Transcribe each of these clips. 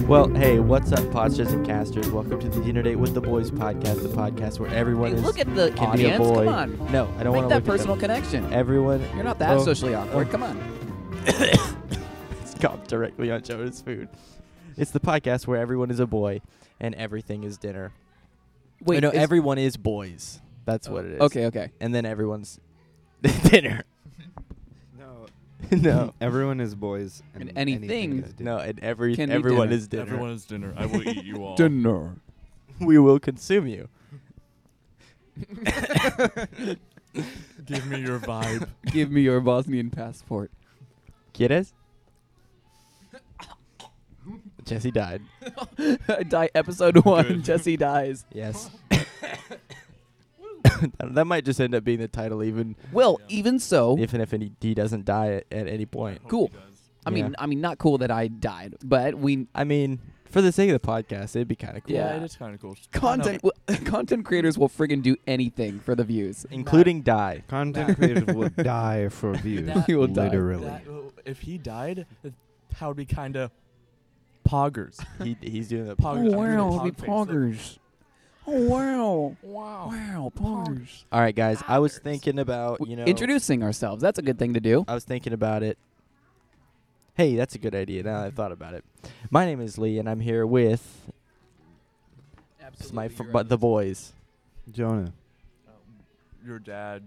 Well, hey, what's up, Podsters and Casters? Welcome to the Dinner Date with the Boys podcast, the podcast where everyone Hey, is look at the can be a audience. boy. Come on. No, I don't Make want to that look personal at them. connection. Everyone. You're not that Oh, socially awkward. oh. Come on. It's coughed directly on Jonah's food. It's the podcast where everyone is a boy and everything is dinner. Wait, no, is- everyone is boys. That's what it is. Okay. And then everyone's dinner. No. No. Everyone is boys. And anything- is dinner. No, and Can be everyone dinner. is dinner. Everyone is dinner. I will eat you all. Dinner. We will consume you. Give me your vibe. Give me your Bosnian passport. ¿Quieres? Jesse died. Die episode 1. Good. Jesse dies. Yes. That might just end up being the title, even Well, Yeah. even so, if he doesn't die at any point. Hope Cool. he does. I mean, not cool that I died, but we I mean, for the sake of the podcast, it'd be kind of cool. Yeah. It is kind of cool. content creators will friggin' do anything for the views. Including die. Content creators will die for views. That- He will die. Literally. If he died, that would be kind of poggers. He's doing the Pog- I'm doing the pog face. poggers. Oh wow. Wow. Wow, poggers. All right, guys. I was thinking about, Introducing ourselves. That's a good thing to do. I was thinking about it. Hey, that's a good idea. Now that I thought about it. My name is Lee, and I'm here with the boys. Jonah. Your dad.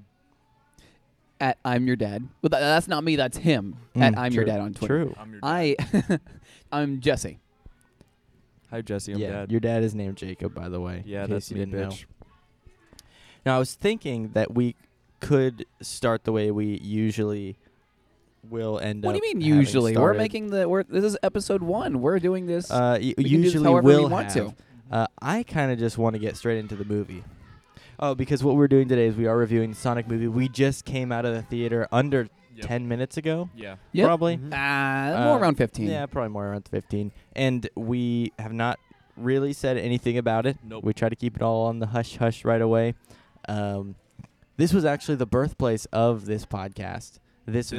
At I'm your dad. Well, that's not me. That's him. At I'm your true, dad on Twitter. True. I'm your dad. I'm Jesse. Hi, Jesse. I'm Yeah, dad. your dad is named Jacob, by the way. Yeah, in that's case you me, didn't know. bitch. Now, I was thinking that we could start the way we usually will end What up do you mean having usually? started. This is episode 1. We're doing this. We we can do this usually however will we want have. to. I kind of just want to get straight into the movie. Oh, because what we're doing today is we are reviewing the Sonic movie. We just came out of the theater under Yep. 10 minutes ago, Yeah. Yep. probably. Mhm. More around 15. Yeah, probably more around 15. And we have not really said anything about it. Nope. We try to keep it all on the hush-hush right away. This was actually the birthplace of this podcast. I was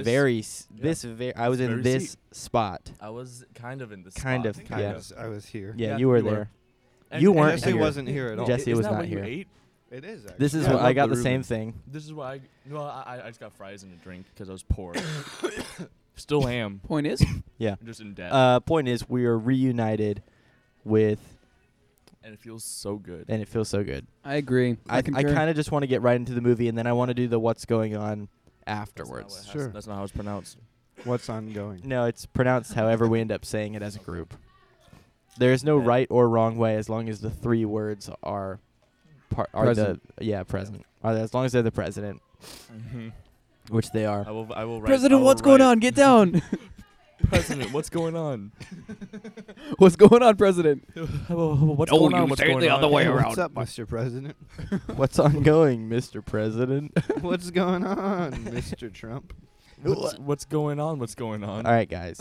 in very this seat. spot. I was kind of in this Kind spot. of, I yeah. was here. Yeah, Yeah, you were you were. there. And- You and weren't Jesse here. wasn't here at all. Jesse Isn't was that not what you here. ate? It is actually. This is Yeah, what I I got love the the same Reuben. thing. This is why I just got fries and a drink because I was poor. Still am. Point is, Yeah. I'm just in debt. Point is, we are reunited with, And it feels so good. and it feels so good. I agree. I concur. kind of just want to get right into the movie, and then I want to do the what's going on afterwards. That's not, Sure. That's not how it's pronounced. What's ongoing? No, it's pronounced however we end up saying it as a group. There is no Yeah. right or wrong way as long as the three words are Present. present. As long as they're the president, which they are. I will write. President, what's going on? Get down. President, what's going on? What's going on, President? What's Oh, going on? you What's say it going the on? other way Hey, around. What's up, Mr. President? What's ongoing, Mr. President? What's going on, Mr. Trump? What's going on? What's going on? All right, guys.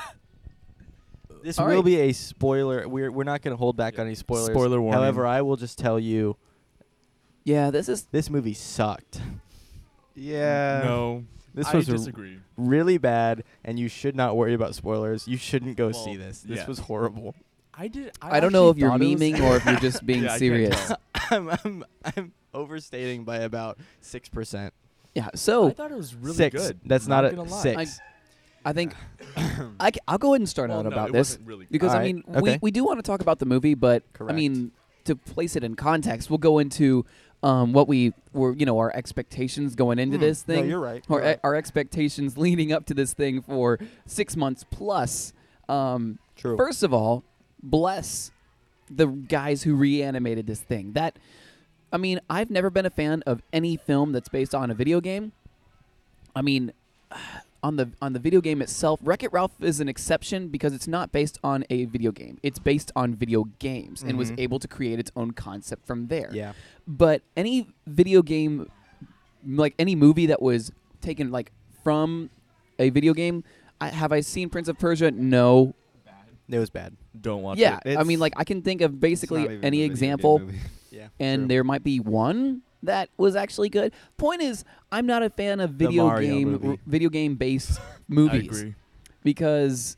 This All will right. be a spoiler. We're not going to hold back on any spoilers. Spoiler warning. However, I will just tell you Yeah, this is. this movie sucked. Yeah. No, This I was disagree. really bad, and you should not worry about spoilers. You shouldn't go see Well, this. This yeah. was horrible. I I don't know if actually you're thought it was- memeing or if you're just being Yeah, I can't serious. tell. I'm overstating by about 6%. Yeah. I So thought it was really 6. good. That's not gonna a lie. 6. I think I'll go ahead and start Well, out no, about it this wasn't really good. because All I right, mean okay. we do want to talk about the movie, but I Correct. mean to place it in context, we'll go into what we were, our expectations going into this thing. No, you're right. Or You're right. our expectations leading up to this thing for 6 months plus. True. First of all, bless the guys who reanimated this thing. I mean, I've never been a fan of any film that's based on a video game. I mean, on the video game itself, Wreck-It Ralph is an exception because it's not based on a video game. It's based on video games and was Mhm. able to create its own concept from there. Yeah. But any video game, like any movie that was taken like from a video game, have I seen Prince of Persia? No. It was bad. Don't watch Yeah, it. I mean, like I can think of basically any example, Yeah. and there might be one that was actually good. Point is, I'm not a fan of The Mario video movie. game based I movies agree. because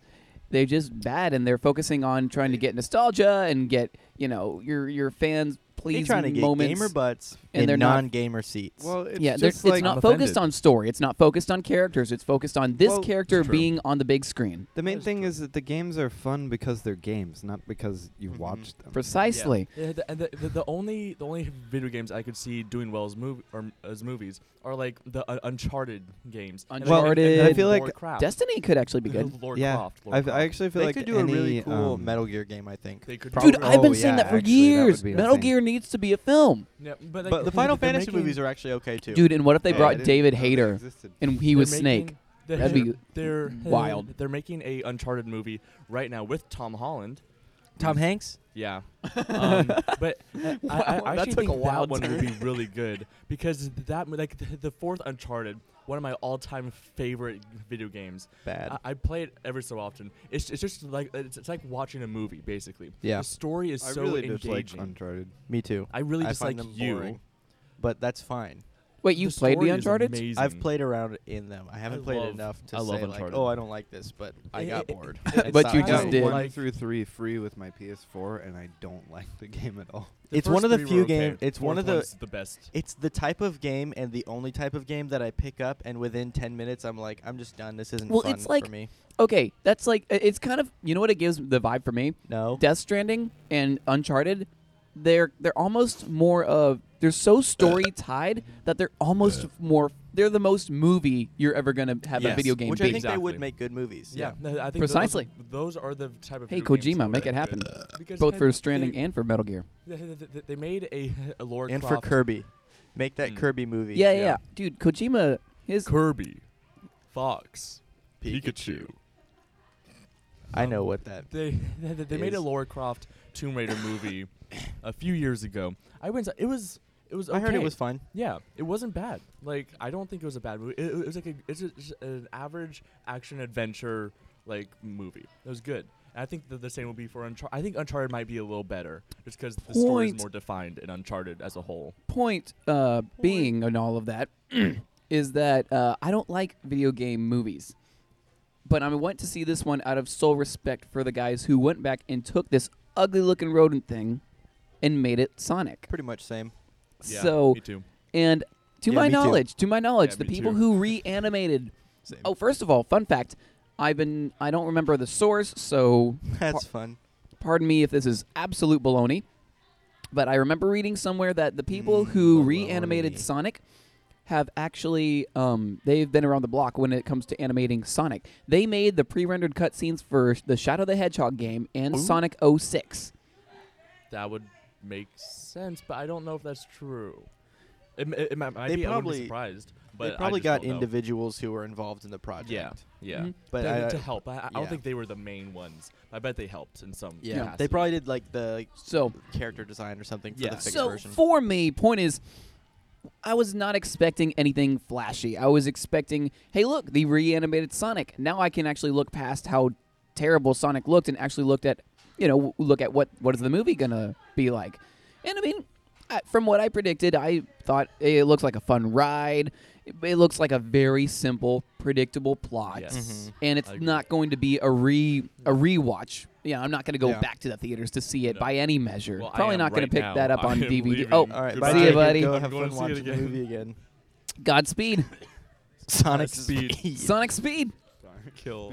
they're just bad, and they're focusing on trying to get nostalgia and get your fans They're pleasing trying to get moments. gamer butts and in they're not- non-gamer seats. Well, it's Yeah, just it's like not I'm focused offended. on story. It's not focused on characters. It's focused on this Well, character true. being on the big screen. the main That is thing true. is that the games are fun because they're games, not because you Mhm. watched them. Precisely. Yeah, the only video games I could see doing well as movies are like the Uncharted games. And Uncharted. I feel like Lorecraft. Destiny could actually be good. Lord Yeah, Croft, I actually feel they like could do a really any, cool Metal Gear game, I think. They could Probably- Dude, I've been Oh, saying yeah, that for actually, that would years. be a Metal thing. Gear needs to be a film. Yeah, but, But the Final they're Fantasy making- movies are actually okay too. Dude, and what if they Yeah, I brought didn't David know they Hayter existed. and he was they're Snake? making- That'd be they're wild. They're making a Uncharted movie right now with Tom Holland. Tom Hanks. Yeah, but I Wow, that actually took a think that wild one would turn. be really good because that like the fourth Uncharted, one of my all-time favorite video games. Bad. I play it every so often. It's just like it's like watching a movie basically. Yeah. The story is I so really dislike engaging. Uncharted. Me too. I really I dislike find them you. boring, but that's fine. Wait, you've played story the is Uncharted? amazing. I've played around in them. I haven't played love- enough to I love say like, Uncharted. oh, I don't like this, but I got It- bored. But It's you not- just got did. 1 Like- through 3 free with my PS4, and I don't like the game at all. The It's one first of the three few were okay. game- it's one Fourth of the- one's the best. It's the type of game and the only type of game that I pick up, and within 10 minutes, I'm like, I'm just done. This isn't Well, fun it's like- for me. Okay, that's like it's kind of what it gives the vibe for me. No. Death Stranding and Uncharted, they're almost more of they're so story tied that they're almost more they're the most movie you're ever gonna have a Yes, video game Which be. I think they would Exactly. make good movies. Yeah, I think Precisely. Those are the type of Hey, video games Kojima, that make are it happen. good. Because Both for they- Stranding and for Metal Gear. they made a Lara And for Croft Kirby. Make that Mm. Kirby movie. Yeah, Yeah. dude, Kojima his Kirby, Fox, Pikachu. I know what that. They made a is. Lara Croft Tomb Raider movie a few years ago. I went. It was. Okay. I heard it was fun. Yeah, it wasn't bad. Like I don't think it was a bad movie. It was like it's just an average action adventure like movie. It was good. And I think that the same will be for Uncharted. I think Uncharted might be a little better just because the story is Point. more defined in Uncharted as a whole. point being in all of that is that I don't like video game movies. But I went to see this one out of sole respect for the guys who went back and took this ugly looking rodent thing and made it Sonic. Pretty much same. Yeah, So me too. and to Yeah, my me too. knowledge, Yeah, the me people too. who reanimated Same. Oh, first of all, fun fact, I don't remember the source, so That's fun. pardon me if this is absolute baloney. But I remember reading somewhere that the people who baloney. reanimated Sonic have actually they've been around the block when it comes to animating Sonic. They made the pre-rendered cutscenes for the Shadow the Hedgehog game and Ooh. Sonic 06. That would make sense, but I don't know if that's true. It might They be. I wouldn't probably- be surprised. But They I probably just got don't know. individuals who were involved in the project. Yeah, yeah. Mhm. But to help. I don't yeah. think they were the main ones. I bet they helped in some. yeah, capacity. they probably did like the So character design or something for Yeah. the fixed So version. for me, point is, I was not expecting anything flashy. I was expecting, hey, look, the reanimated Sonic. Now I can actually look past how terrible Sonic looked and actually look at what is the movie gonna be like. And I mean, from what I predicted, I thought it looks like a fun ride. It looks like a very simple, predictable plot. Yes. Mhm. And I it's agree. not going to be a rewatch. Yeah, I'm not going to go Yeah. back to the theaters to see it No. by any measure. Well, I Probably am not going right to pick now. that up I on am DVD. leaving. Oh, All right, Goodbye. see you, Jacob, buddy. Go I'm have going fun to see it watching the again. movie again. Godspeed. Sonic Speed. Sonic Speed. Kill.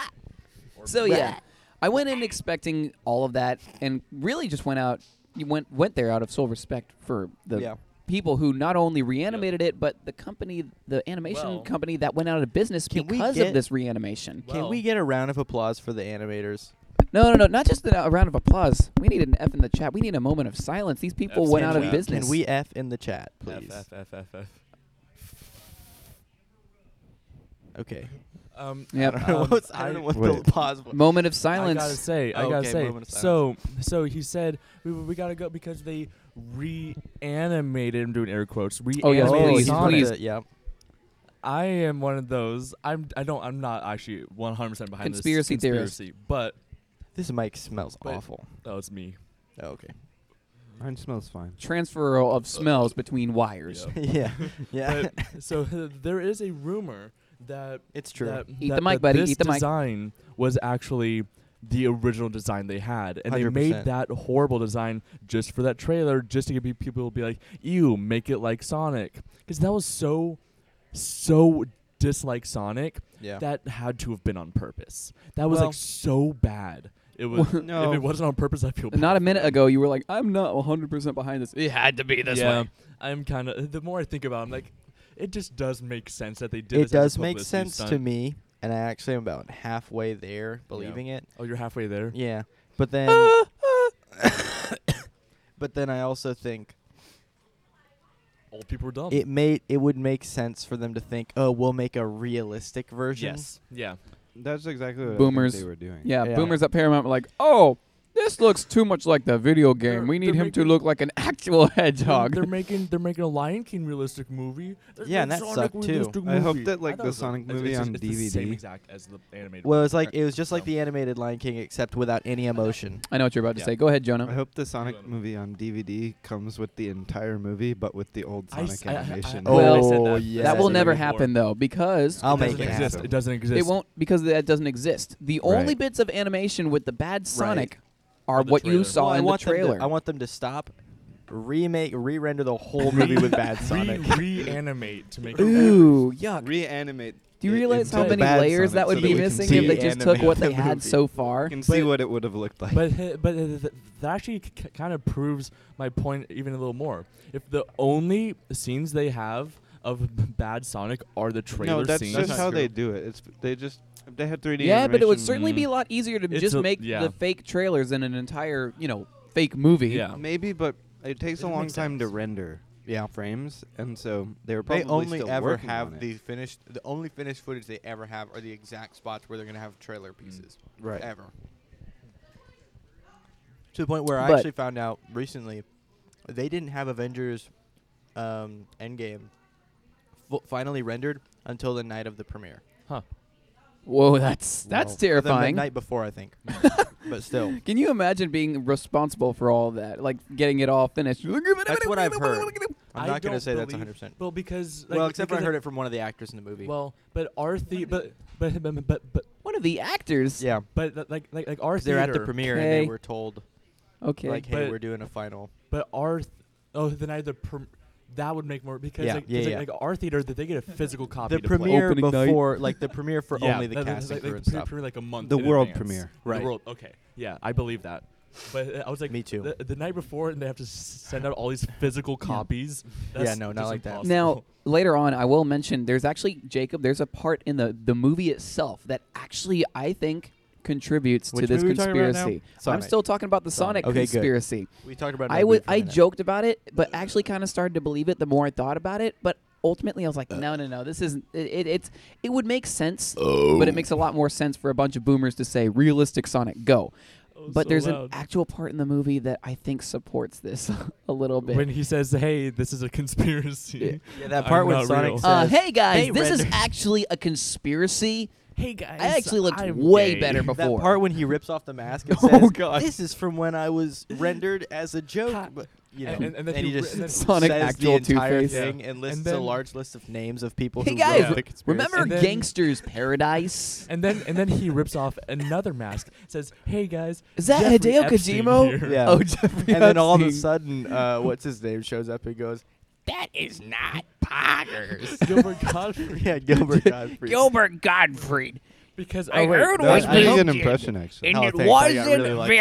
Or So yeah, I went in expecting all of that, and really just went there out of sole respect for the Yeah. people who not only reanimated it, but the company, the animation Well- company that went out of business Can we because get- of this reanimation. Can Well- we get a round of applause for the animators? No, not just a round of applause. We need an F in the chat. We need a moment of silence. These people F's went in out the of chat. business. Can we F in the chat, please? F. Okay. Yep. I don't know what's, I don't know what Wait. the pause was. Moment of I silence. gotta say, Okay, moment of So he said we gotta go because they reanimated. I'm doing air quotes. Oh, yes, Reanimated please, Sonic. please. Yeah. I am one of those. I'm not actually 100% behind Conspiracy this theorist. conspiracy, but This mic smells But- awful. oh, it's me. Oh, okay. Mine smells fine. Transfer of smells between wires. Yep. yeah. Yeah. But, so there is a rumor that It's true. that, Eat that, the mic, that buddy, this eat the mic. design was actually the original design they had, and they made 100%. that horrible design just for that trailer, just to get people to be like, "Ew, make it like Sonic," because that was so dislike Sonic. Yeah. That had to have been on purpose. That was Well- like so bad. It was. No. If it wasn't on purpose, I feel bad Not a for minute them. ago, you were like, "I'm not 100% behind this. It had to be this yeah, way." I'm kind of. The more I think about it, I'm like, it just does make sense that they did. It this as a does make publicity sense stunt. to me, and I actually am about halfway there believing it. Oh, you're halfway there. Yeah, but then, but then I also think Old people are dumb. it would make sense for them to think, oh, we'll make a realistic version. Yes. Yeah. That's exactly what Boomers. I think they were doing. Yeah, Yeah. boomers at Paramount were like, "Oh, this looks too much like the video game. They're- We need they're him to making- look like an actual hedgehog." They're making a Lion King realistic movie. Let's Yeah, make and that Sonic sucked, too. realistic I hope movie. that, like, I thought the it was Sonic it's- movie it's on just- it's the same DVD. exact as the animated. Well, one. it was just like So. the animated Lion King, except without any emotion. I know what you're about to Yeah. say. Go ahead, I Jonah. hope the Sonic movie on DVD comes with the entire movie, but with the old I Sonic s- I- animation. Well, I said that. yeah. That will Yes. never Before. happen though, because I'll It make doesn't it exist. happen. It doesn't exist. it won't, because that doesn't exist. The only Right. bits of animation with the bad Sonic are Or the what you trailer. saw Well, in the trailer. I want them to stop, re-render the whole movie with bad Sonic. Reanimate to make it Ooh, yuck! Reanimate. Do you it realize into how the many bad layers Sonic that would so be we can missing see if they it. just took what they the had movie. so You far? can see But- what it would have looked like. But that actually kind of proves my point even a little more. If the only scenes they have of bad Sonic are the trailer no, that's scenes, just not how true. they do it. If they had 3D Yeah, but it would animation, certainly be a Mhm. lot easier to It's just a- make yeah. the fake trailers in an entire, fake movie. Yeah. maybe, but it takes It a long makes time to sense. render Yeah. frames, and so they were They probably only still ever working have on it. the only finished footage they ever have are the exact spots where they're gonna have trailer pieces. right. Ever. To the point where I But- actually found out recently, they didn't have Avengers Endgame finally rendered until the night of the premiere. Whoa, that's Well, the terrifying. night before, I think. But still, Can you imagine being responsible for all that, like getting it all finished? that's what I've heard. I'm I not gonna don't say that's believe- 100%. Well, because Well, except for I because heard it from one of the actors in the movie. Well, but our but One of the actors. yeah, like our 'cause they're at the theater- premiere and Okay. they were told Okay. like, "Hey, But- we're doing a final." But the night of the that would make more because Yeah, like, yeah, 'cause, yeah. like our theater that they get a physical copy The to play. premiere Opening night. before, like the premiere for Yeah, only the that- cast and like crew and the stuff. premiere like a month. The in world advance. premiere. Right. The world. Okay. Yeah, I believe that. But I was like, Me too. The night before, and they have to send out all these physical copies. That's Yeah, no, not just like that. impossible. Now, later on, I will mention there's actually, Jacob, there's a part in the movie itself that actually, I think, contributes to Which this movie are we talking about now? conspiracy. I'm Sonic. still talking about the Sonic Okay, good. conspiracy. We talked about. I joked about it, but actually kind of started to believe it the more I thought about it. But ultimately, I was like, no, this isn't. It would make sense, but it makes a lot more sense for a bunch of boomers to say realistic Sonic, go. Oh, But so there's an loud. actual part in the movie that I think supports this a little bit. when he says, "Hey, this is a conspiracy." Yeah, that I'm part when not Sonic real. says, Hey guys, "Hey, this is Render." actually a conspiracy. Hey guys, I actually looked I'm way gay. better That before. part when he rips off the mask and Oh, says, God. "This is from when I was rendered as a joke." Ha. But, you know, And then he he just and then Sonic says actual the entire Two-Face. thing Yeah. and lists And a then- large list of names of people Hey who guys, wrote the conspiracy. Remember And then- Gangster's Paradise? And then he rips off another mask. Says, "Hey guys, Is that Jeffrey Hideo Epstein Kojima? here." Yeah. Oh, Jeffrey And then all of a Epstein. sudden, what's his name shows up and goes, "That is not Poggers." Gilbert Godfrey. Yeah, Gilbert Godfrey. Gilbert Gottfried. Because I heard That was was pretty good looked impression, actually. Oh, thanks. I got really lucky.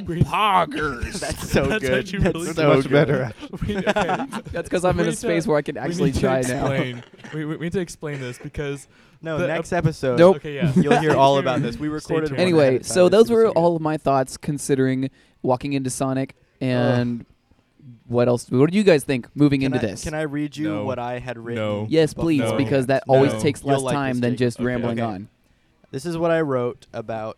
poggers. That's so That's good. actually That's really It's so much good. better, actually. That's because I'm in a We need space to- where I can we actually need to try now. explain. we need to explain this because No, The- next episode, Nope. okay, yeah, you'll hear Stay all tuned. about this. We Stay recorded tuned. one Anyway, ahead of time. so It's those super were secret. all of my thoughts considering walking into Sonic and what else? What do you guys think moving Can into I, this? Can I read you No. what I had written? No. Yes, please, No. because that always No. takes You'll less like time this, than Jake. just Okay. rambling Okay. on. This is what I wrote about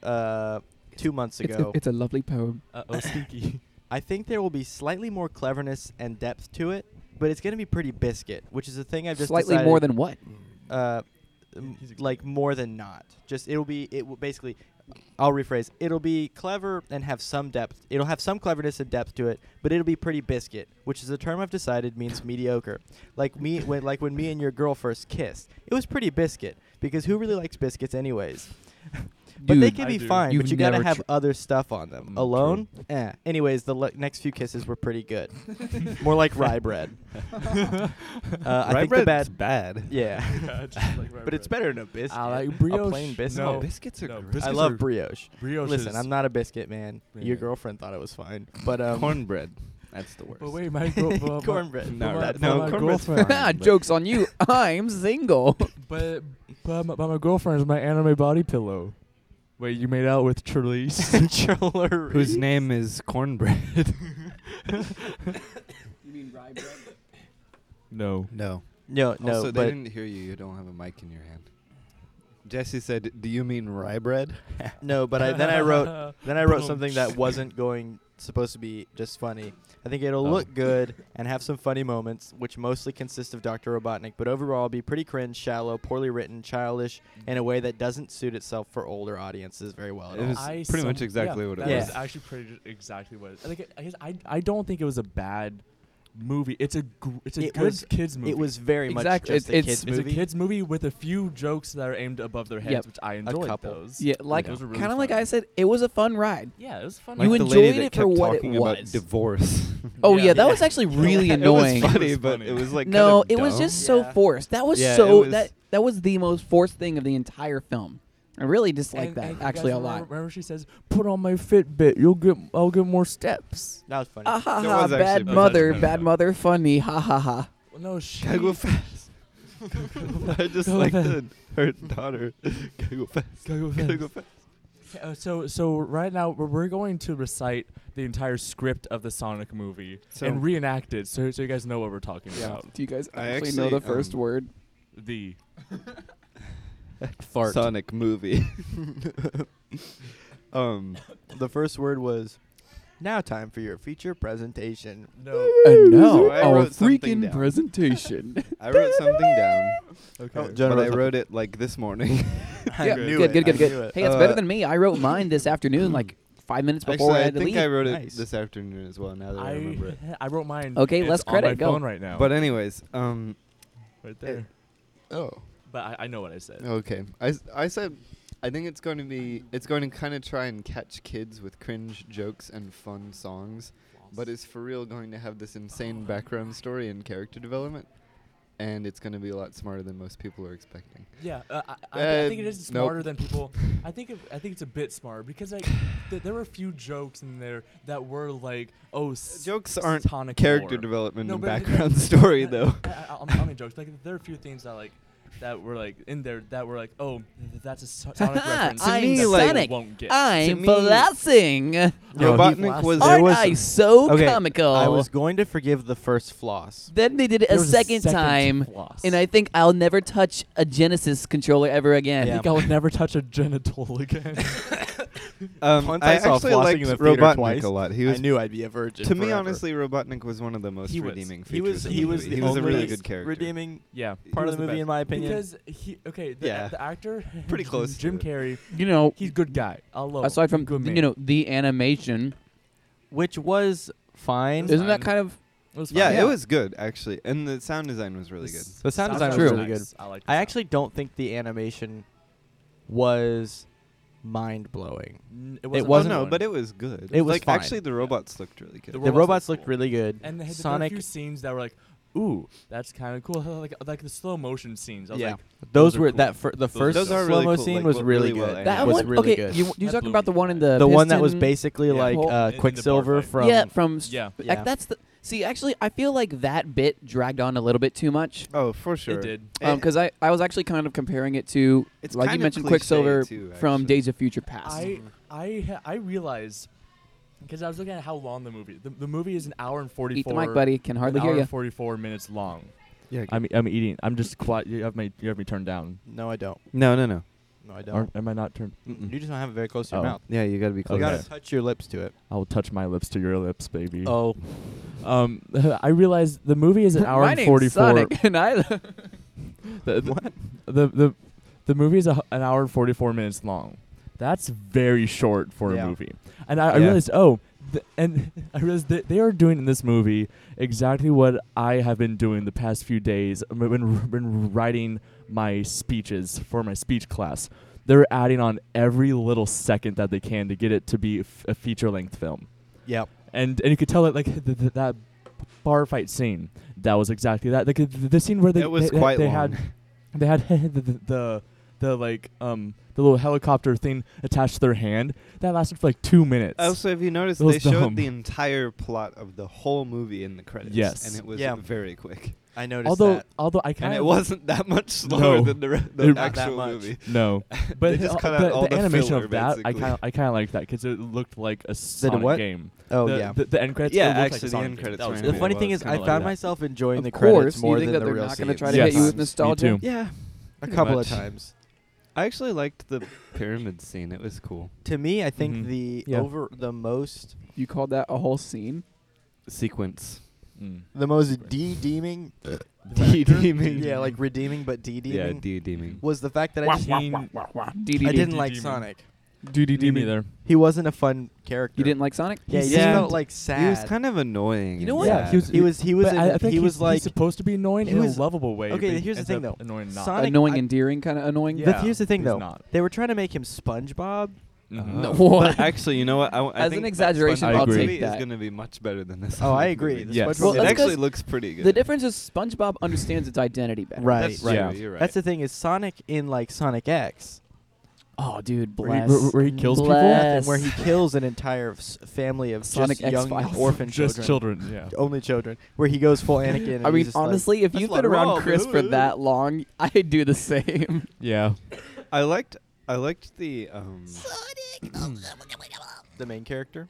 2 months ago. It's a lovely poem. stinky. I think there will be slightly more cleverness and depth to it, but it's going to be pretty biscuit, which is a thing I've just Slightly decided, more than what? uh, He's like more than not. Just it will basically I'll rephrase. It'll be clever and have some depth. It'll have some cleverness and depth to it, but it'll be pretty biscuit, which is a term I've decided means mediocre. Like when me and your girl first kissed, it was pretty biscuit because who really likes biscuits anyways? But they Dude, can I be do. fine, You've but you gotta never have other stuff on them. Mm, Alone, Anyways, the next few kisses were pretty good. More like rye bread. I Rye think the bread's bad. bad. Yeah, Yeah, just like but it's better than a biscuit. I like A brioche. plain biscuit. No, Biscuits are no, great. biscuits I love are- brioche. brioche. Listen, is- I'm not a biscuit man. Your Yeah. girlfriend thought it was fine, but Cornbread. That's the worst. But wait, my girl. cornbread. No, my- that- but no, my cornbread's girlfriend. fine. but- Joke's on you. I'm single. But my girlfriend is my anime body pillow. Wait, you made out with Charlize? Whose name is Cornbread? You mean rye bread? No. No. No, Also, they but didn't hear you. You don't have a mic in your hand. Jesse said, "Do you mean rye bread?" no, but then I wrote something that wasn't supposed to be just funny. I think it'll Oh. look good and have some funny moments, which mostly consist of Dr. Robotnik, but overall be pretty cringe, shallow, poorly written, childish, in a way that doesn't suit itself for older audiences very well at It all. was pretty much exactly what it That was. was actually pretty exactly what. I guess I don't think it was a bad movie. It's a It good was- kids movie. It was very Exactly. much just a It's- kids It's movie. a kids movie with a few jokes that are aimed above their heads, Yep. which I enjoyed. couple. Those. Yeah, like Those were really kind of like fun. I said, it was a fun ride. Yeah, it was fun. You Like the enjoyed lady that it for kept what it talking about was. divorce. Oh Yeah. yeah, that Yeah. was actually really It annoying. was funny, It was but funny. it was like No, kinda it was dumb. just so Yeah. forced. That was Yeah, it so was- that was the most forced thing of the entire film. I really dislike that and you actually guys a lot. Remember she says, "Put on my Fitbit. I'll get more steps." That was funny. Ah ha That ha! was actually Bad funny. mother, That's bad funny. mother, funny. Ha ha ha! Well, no, she. Gotta go fast. I just Go like fast. her daughter. Gotta go fast. Gotta go Gotta fast. go fast. So right now we're going to recite the entire script of the Sonic movie So- and reenact it, so you guys know what we're talking Yeah. about. Do you guys I actually know actually, the first word? The Fart. Sonic movie. The first word was, now time for your feature presentation. no. And now So I our wrote something freaking down. presentation. I wrote something down, Okay. Oh, John but I wrote wrote it like this morning. I Yeah, knew good, it. good, good, I good. knew it. Hey, it's better Uh, than me. I wrote mine this afternoon, like 5 minutes before Actually, I I had to think leave. I wrote it Nice. this afternoon as well. Now that I remember it. I wrote mine. Okay, it's less on credit, my go. phone right now. But anyways, right there. Oh. But I know what I said. okay. I said I think it's going to kind of try and catch kids with cringe jokes and fun songs, but it's for real going to have this insane background story and character development, and it's going to be a lot smarter than most people are expecting. Yeah, I think it is Nope. smarter than people. I think it's a bit smarter because like there were a few jokes in there that were like, oh, Jokes aren't Sonic Character lore. development No, and but- background story though. I mean jokes. Like there are a few things that were like in there that were like, oh, that's a Sonic reference. I'm me, that like- people won't get. I'm me- flossing. No, Robotnik was there Aren't was- I so Okay, comical? I was going to forgive the first floss. Then they did it There a was second time, floss. and I think I'll never touch a Genesis controller ever again. I Yeah. think I would never touch a genital again. Once I I saw actually flossing liked in the theater Robotnik twice, a lot. He I was knew I'd be a virgin. to me, forever. honestly, Robotnik was one of the most He was. redeeming he was features. of he the was movie. the He was a only really good character. Yeah, redeeming he part was of the movie, best. in my opinion. Because the Yeah. the actor, Pretty close to Jim it. Carrey, You know, he's a good guy. I'll love aside from good man. you know the animation, Which was fine. was isn't that fine. kind of it was Yeah, fine. it was good actually, and the sound design was really good. The sound design was was really good. I like. I actually don't think the animation was mind blowing. It wasn't Well, wasn't no, one. but it was good. It was like fine. actually the robots looked really good. The The robots robots look looked cool. really good. And there were a Sonic, few scenes that were like, ooh, that's kind of cool. Like the slow motion scenes. I was yeah, like, those are were cool. that the first Those are slow really mo cool, scene like, was well, really really well good. animated. that was one. really Okay, good. you That talking blew about the me one in away. the one that was piston- basically Yeah. like Well, in the bar Quicksilver fight. from yeah from yeah, Yeah. like that's the see actually I feel like that bit dragged on a little bit too much Oh, for sure. it did. because I was actually kind of comparing it to It's like you kind of mentioned cliche, Quicksilver too, from actually. Days of Future Past. I realized because I was looking at how long the movie. The movie is an hour and 44. Eat the mic, buddy. Can hardly an hear hour you. and 44 minutes long. Yeah. I'm eating. I'm just quiet. You have me turned down. No, I don't. No. No, I Or don't. am I not turned? You just don't have it very close to your Oh. mouth. Yeah, you gotta be You close. gotta Okay. touch your lips to it. I will touch my lips to your lips, baby. Oh, I realized the movie is an hour My and name's 44. Sonic, and I The movie is an hour and 44 minutes long. That's very short for Yeah. a movie. And I Yeah. realized, I realized that they are doing in this movie exactly what I have been doing the past few days. I've been writing my speeches for my speech class. They're adding on every little second that they can to get it to be a feature-length film. Yep. And you could tell that like that bar fight scene, that was exactly that. Like the scene where It was quite long. had the little helicopter thing attached to their hand that lasted for like 2 minutes. Also, if you notice, It was they showed dumb. the entire plot of the whole movie in the credits. Yes. And it was Yeah. very quick. I noticed although that. I And kind it of wasn't that much slower No. than the Not that actual much. movie. no, but They just cut out all the the animation filler, of that basically. I kind of like that because it looked like a Sonic what? game. Oh the, yeah. the end credits. Yeah, it looked like actually, a the Sonic end game. credits That was were The Yeah, funny it thing was is, kinda I like found that. myself enjoying the Of credits course, more you think than that the they're real not going to scenes. try to Yes. hit you with Me nostalgia? too. Yeah, a Pretty couple much. of times. I actually liked the pyramid scene. It was cool. To me, I think Mhm. Yeah. the most You called that a whole scene? Sequence. de-deeming, De-deeming. yeah, like redeeming but de-deeming, Yeah, de-deeming. was the fact that I just DDD. I didn't like de-deeming. Sonic. Me neither. He wasn't a fun character. You didn't like Sonic? Yeah, he Yeah. just felt like sad. He was kind of annoying. You know and what? Yeah, sad. he was. He was But I think he was he's like supposed to be annoying he in was- a lovable way. okay, but here's the ends thing, up though. Annoying not. Sonic- Annoying, I- endearing, kind of annoying? Yeah. Here's the thing, he's though. not. They were trying to make him SpongeBob. Mhm. Oh. No, what? But actually, you know what? I As think an exaggeration, that I'll SpongeBob take movie that. is going to be much better than this. Oh, I Sonic agree. movie. The Yes. SpongeBob Well, It that's actually 'cause looks pretty good. The difference is SpongeBob understands its identity better. Right. That's right. true. You're right. That's the thing is Sonic in like Sonic X, Oh, dude, Where he- bless. where he kills people? Bless. where he kills an entire family of Sonic just young X-Files. orphan Just children. children. Yeah. Only children. Where he goes full Anakin. And I he's mean, just like, honestly, if "That's you've not been around wrong, Chris for boo." that long, I'd do the same. Yeah. I liked the the main character.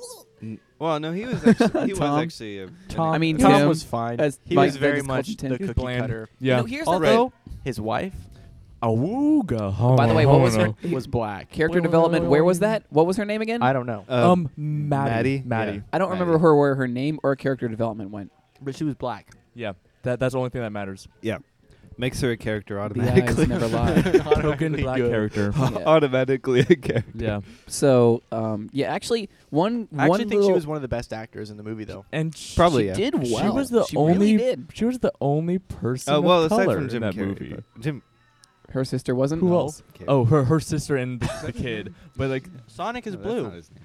well, no, he was actually Tom. a Tom- I mean, Tom Tim, was fine. as He Mike was very Douglas much called the Tim. cookie bland. cutter. Yeah. You know, here's the Although his wife Awooga. By the way, what was her was black. character development? Where was that? What was her name again? I don't know, Maddie. Yeah. I don't remember where her name or character development went. but she was black. Yeah. That's the only thing that matters. Makes her a character The automatically. eyes never lie. Token black character. Yeah. Automatically a character. Yeah. So, yeah, actually, one I actually one think little, she was one of the best actors in the movie, though. And Probably, she yeah. did well. She was the She only. really did. She was the only person. Oh well, of aside color from in Jim that Carrey, movie. but Jim. Her sister wasn't. Who No. else? Oh, her sister and the kid. But like, Sonic is No, that's blue. not his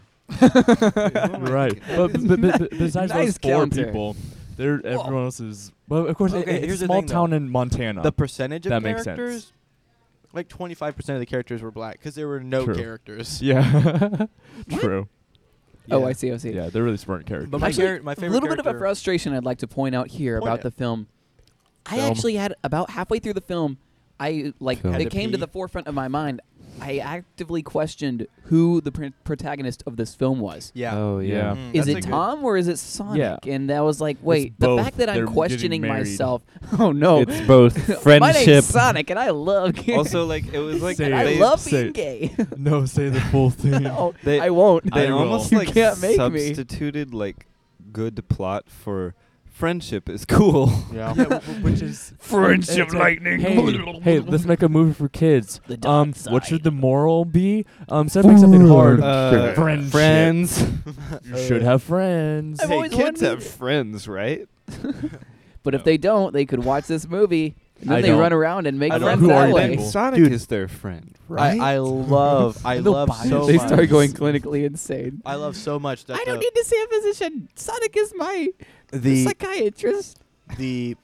name. right. But besides Nice those four counter. people, everyone else is. Well, of course, Okay, it's here's a the small thing, though. town in Montana. The percentage of That makes sense. characters, like 25% of the characters were black because there were no True. characters. Yeah. True. Oh, Yeah. I see. Yeah, they're really smart characters. But my, Actually, my a favorite little bit of a character- frustration I'd like to point out here Point about it. the film. I Film. actually had about halfway through the film, I like Film. it Had to came to pee. the forefront of my mind. I actively questioned who the protagonist of this film was. Yeah. Oh yeah. Mm. Is That's a it good- Tom or is it Sonic? Yeah. And that was like, wait, the both. fact that They're I'm getting questioning married. myself. Oh no, It's both my name's friendship. Sonic, and I love Also, like it was like Say and I it. love Say being it. gay. No, say the full thing. No, They- I won't. They I will. almost You like can't make me. substituted like good plot for friendship is cool. Yeah. Which is Friendship it's like, lightning. Hey, let's make a movie for kids. The dark What side. should the moral be? Instead of making something hard, friendship. friends. You should have friends. I've Hey, always kids wanted- have friends, right? But if they don't, they could watch this movie and then I they don't. run around and make I don't. friends Who that are you way. people? Sonic Dude. is their friend, right? I love They'll buy so it. They much. start going clinically insane. I love so much that I don't need to see a physician. Sonic is my the psychiatrist. the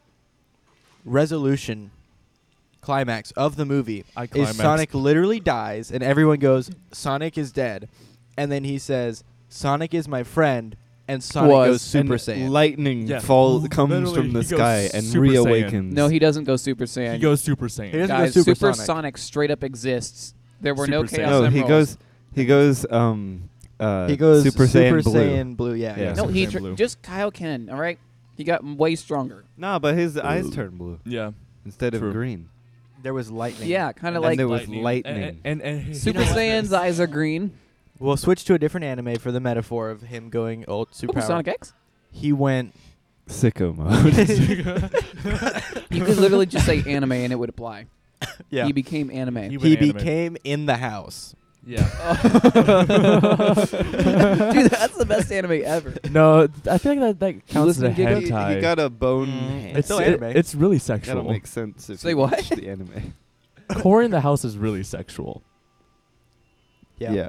resolution climax of the movie I is climaxed. Sonic literally dies and everyone goes, Sonic is dead. And then he says, Sonic is my friend, and Sonic Was. goes Super And Saiyan. lightning Yeah. comes Literally, from the he goes sky and Super Saiyan. reawakens. No, he doesn't go Super Saiyan. He goes Super Saiyan. He doesn't Guys, go Super Sonic. Sonic straight up exists. There were no Super Saiyan. Chaos No, he Emeralds. goes He goes Super Saiyan Blue. Saiyan Blue. Yeah. Yeah. yeah. No, Super he Saiyan Blue. just Kyle Ken. All right, he got way stronger. No, but his eyes turn blue Yeah. instead True. of green. There was lightning. Yeah, kind of And like there was lightning. And Super You know what? Saiyan's eyes are green. We'll switch to a different anime for the metaphor of him going old Oh, superpower. Sonic X. He went. Sicko mode. You could literally just say anime and it would apply. Yeah. He became anime. He He went anime. became in the house. Yeah. Dude, that's the best anime ever. No, I feel like that counts as a Listen, Giga, hentai. He got a bone. Mm. it's still anime. it's really That'll sexual. make sense if Say you what? watch the anime. Core in the House is really sexual. Yeah.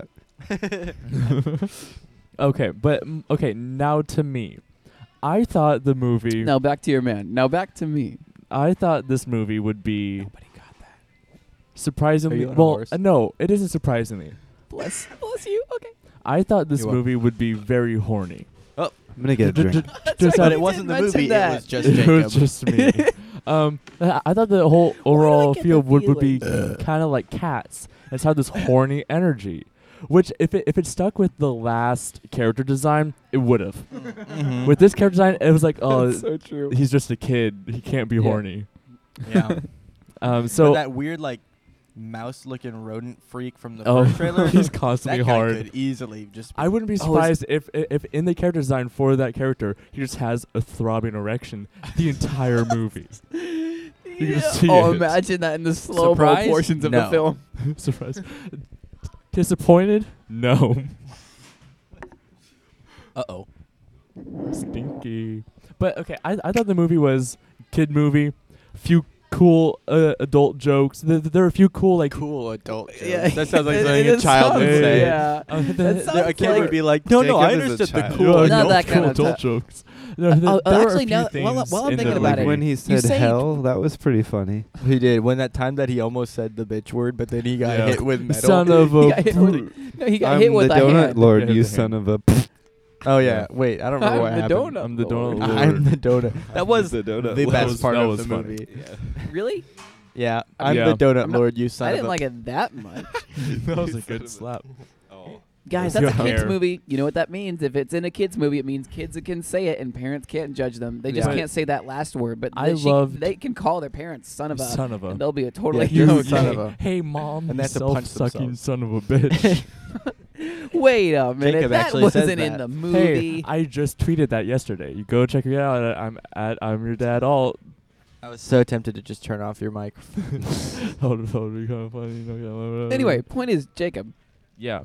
Okay, but okay, now to me. I thought the movie. Now back to your man. Now back to me. I thought this movie would be Nobody got that. surprisingly. Are you on a Well, horse? no, it isn't surprisingly. Bless you. Okay. I thought this You're welcome. movie would be very horny. I'm gonna get a drink. Just But out it of- wasn't the mention movie. that. It was just it Jacob. was just me. I thought the whole overall get feel the would be feeling? kind of like Cats. It's had this horny energy, which if it stuck with the last character design, it would have. Mhm. With this character design, it was like, oh, That's so true. he's just a kid. He can't be Yeah. horny. Yeah. So So that weird like mouse-looking rodent freak from the oh, first trailer. he's that constantly guy hard. could easily just. Be I wouldn't be Oh, surprised if in the character design for that character, he just has a throbbing erection the entire movie. You can see Oh, it. imagine that in the slow-mo Surprise? portions of the No. film. Surprise. Disappointed? No. Uh-oh. Stinky. But okay, I thought the movie was kid movie, few cool adult jokes. There are a few cool like Cool adult jokes. Yeah. That sounds like It- something it a child would sounds- say. Yeah. A sounds kid like- would be like, no, Jacob I is a understood the child. cool. Not no, that cool kind of adult ti- jokes. No, there are actually, a few now- things while I'm in thinking the about movie. it, when he said say- hell, that was pretty funny. He did. When that time that he almost said the bitch word, but then he got Yeah. hit with metal. Son of He a got hit with No, he got I'm hit with the a donut hand. lord, Yeah, you the son hand. of a. Oh yeah. Wait, I don't remember I'm what the happened. donut I'm the donut lord. lord. I'm the donut. That was the donut the lord. best part that of was the funny. movie. Really? Yeah, I'm Yeah. the donut I'm not- lord. You son I of didn't a. like it that much. That was a good slap. Guys, With that's a your kids hair. movie. You know what that means? If it's in a kids movie, it means kids can say it and parents can't judge them. They just Yeah. can't say that last word. But I they, loved- they can call their parents son of a. Son of a. And they'll be a totally Yeah, you different son thing. of a. Hey, mom, And you they have to punch self-sucking themselves. son of a bitch. Wait a minute, Jacob that actually says wasn't in that. the Hey, movie. I just tweeted that yesterday. You go check it out. I'm your dad. All I was so tempted to just turn off your mic. hold it, kind of funny. Anyway, point is, Jacob. yeah.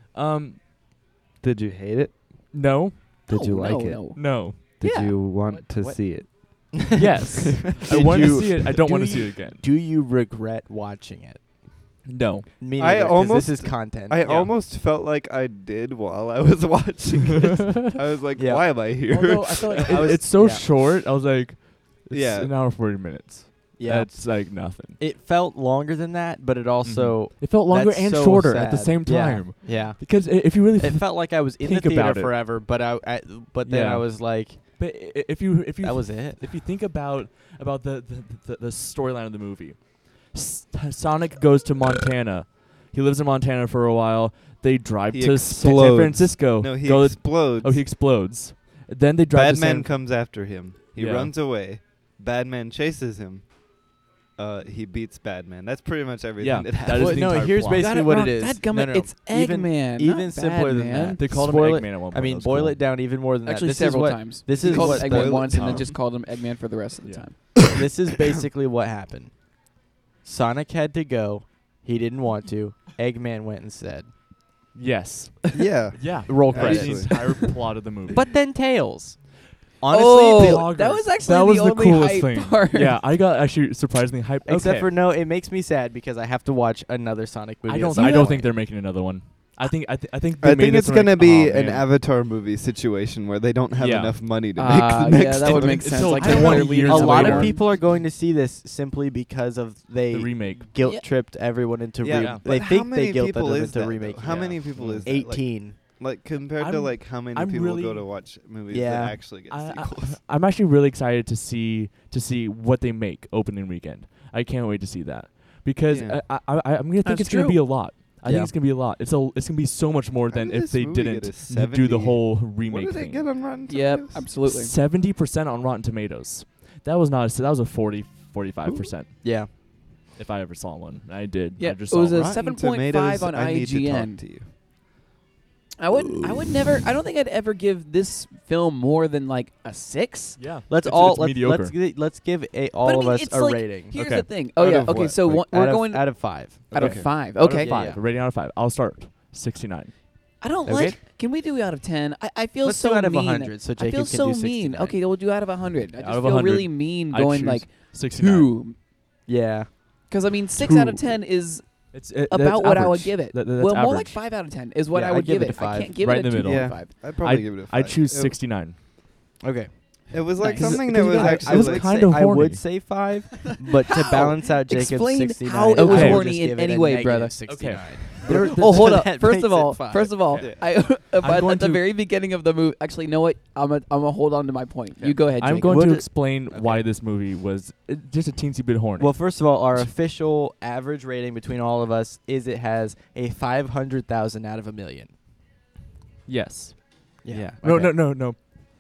Did you hate it? No, Did you No, like no, it? no. no. Did Yeah. you want What- to what? see it? Yes, I Did want to you- see it. I don't do want to see you- it again. Do you regret watching it? No. Me I neither, 'cause almost- this is content. I Yeah. almost felt like I did while I was watching it. I was like, Yeah. why am I here? Although I feel like I was- it's so yeah. short. I was like, it's Yeah. an hour 40 minutes. yeah, That's like nothing. it felt longer than that, but it also It felt longer that's and so shorter at the sad. same Yeah. time. Yeah, Because if you really it felt like I was in the Think theater about it. forever, but but then Yeah. I was like, But if you that was it. if you think about the storyline of the movie, Sonic goes to Montana. He lives in Montana for a while. They drive He to San explodes. Francisco. No, he Go- explodes. oh, he explodes. Then they drive to Batman San. comes after him. He Yeah. runs away. Batman chases him. He beats Batman. That's pretty much everything Yeah, that that happens. is Well, the no, entire here's plot. basically what it is. Dadgummit, No, no, it's even- Eggman. even not simpler than Batman. that. They called him Spoil it- Eggman at one point. I mean, That was boil cool. it down even more than Actually, that. This several is what, times. This he is called what him the- Eggman once, and Oh. then just called him Eggman for the rest of the Yeah. time. This is basically what happened. Sonic had to go. He didn't want to. Eggman went instead. Yes. Yeah. Yeah. Roll That is credits. the entire plot of the movie. But then Tails. Honestly, oh, the- that was actually that was the the only coolest hype thing. part. Yeah, I got actually surprisingly hyped. except Okay. for no, it makes me sad because I have to watch another Sonic movie. I at don't. some I don't point. think they're making another one. I think. I think. I they think made it's this gonna like, be oh, an man. Avatar movie situation where they don't have Yeah. enough money to make the Yeah, next that would one. make It's sense. still Like I don't they want wanted years A away lot from of it. people are going to see this simply because of The they remake. guilt Yeah. tripped everyone into Yeah, Yeah. they but think how many they guilt people them is into that, though? remaking. How Yeah. many people is that? 18. Like compared to I'm- like how many I'm people really- go to watch movies Yeah. that actually get sequels. I'm actually really excited to see what they make opening weekend. I can't wait to see that because Yeah. I'm gonna think That's it's gonna true. be a lot. I Yeah. think it's gonna be a lot. It's gonna be so much more How than did if this they movie get didn't a do the 70? whole What remake did it thing. get on Rotten Yep, Tomatoes? absolutely. 70% on Rotten Tomatoes. That was not. That was a 45%. Yeah. If I ever saw one, I did. Yeah, I just it was saw a one. Rotten 7.5 Tomatoes, on I need to IGN. talk to you. I would never. I don't think I'd ever give this film more than like a 6. Yeah. Let's It's- all it's mediocre. let's give But I all mean, of us it's a like- rating. Here's Okay. the thing. Oh Out yeah. of Okay. what? So Like, we're out going out of 5. out of Okay. 5. Out of Okay. 5. Yeah. Rating out of 5. I'll start 69. I don't Okay. like. Can we do out of 10? I feel Let's so do out of mean. 100, so I Jacob feel can so do mean. 69. Okay, we'll do out of 100. I Out just of feel 100, really mean I going choose like 69. 2. Yeah. Because I mean, 6 out of 2. 10 is It's about what I would give it. That's well, more like average. 5 out of 10 is what Yeah, I would I'd give give it it. a 5. I can't give Right it in a the middle. 2.5. I'd probably give it a 5. I choose It- 69. Okay. It was like Nice. something 'Cause that you was guys- actually I was like, kind of I horny. would say 5, but to How? balance out Jacob's Explain 69, how it was I would horny just in give it any a way, negative brother. 69. Oh, hold up. That First makes of it all, 5. Okay. I but going at the to- very beginning of the movie, actually, you know what? I'm gonna hold on to my point. Okay. You go ahead. I'm Jacob. going What to did- explain Okay. why this movie was just a teensy bit horny. Well, first of all, our official average rating between all of us is it has a 500,000 out of a million. yes. Yeah. No, okay. no.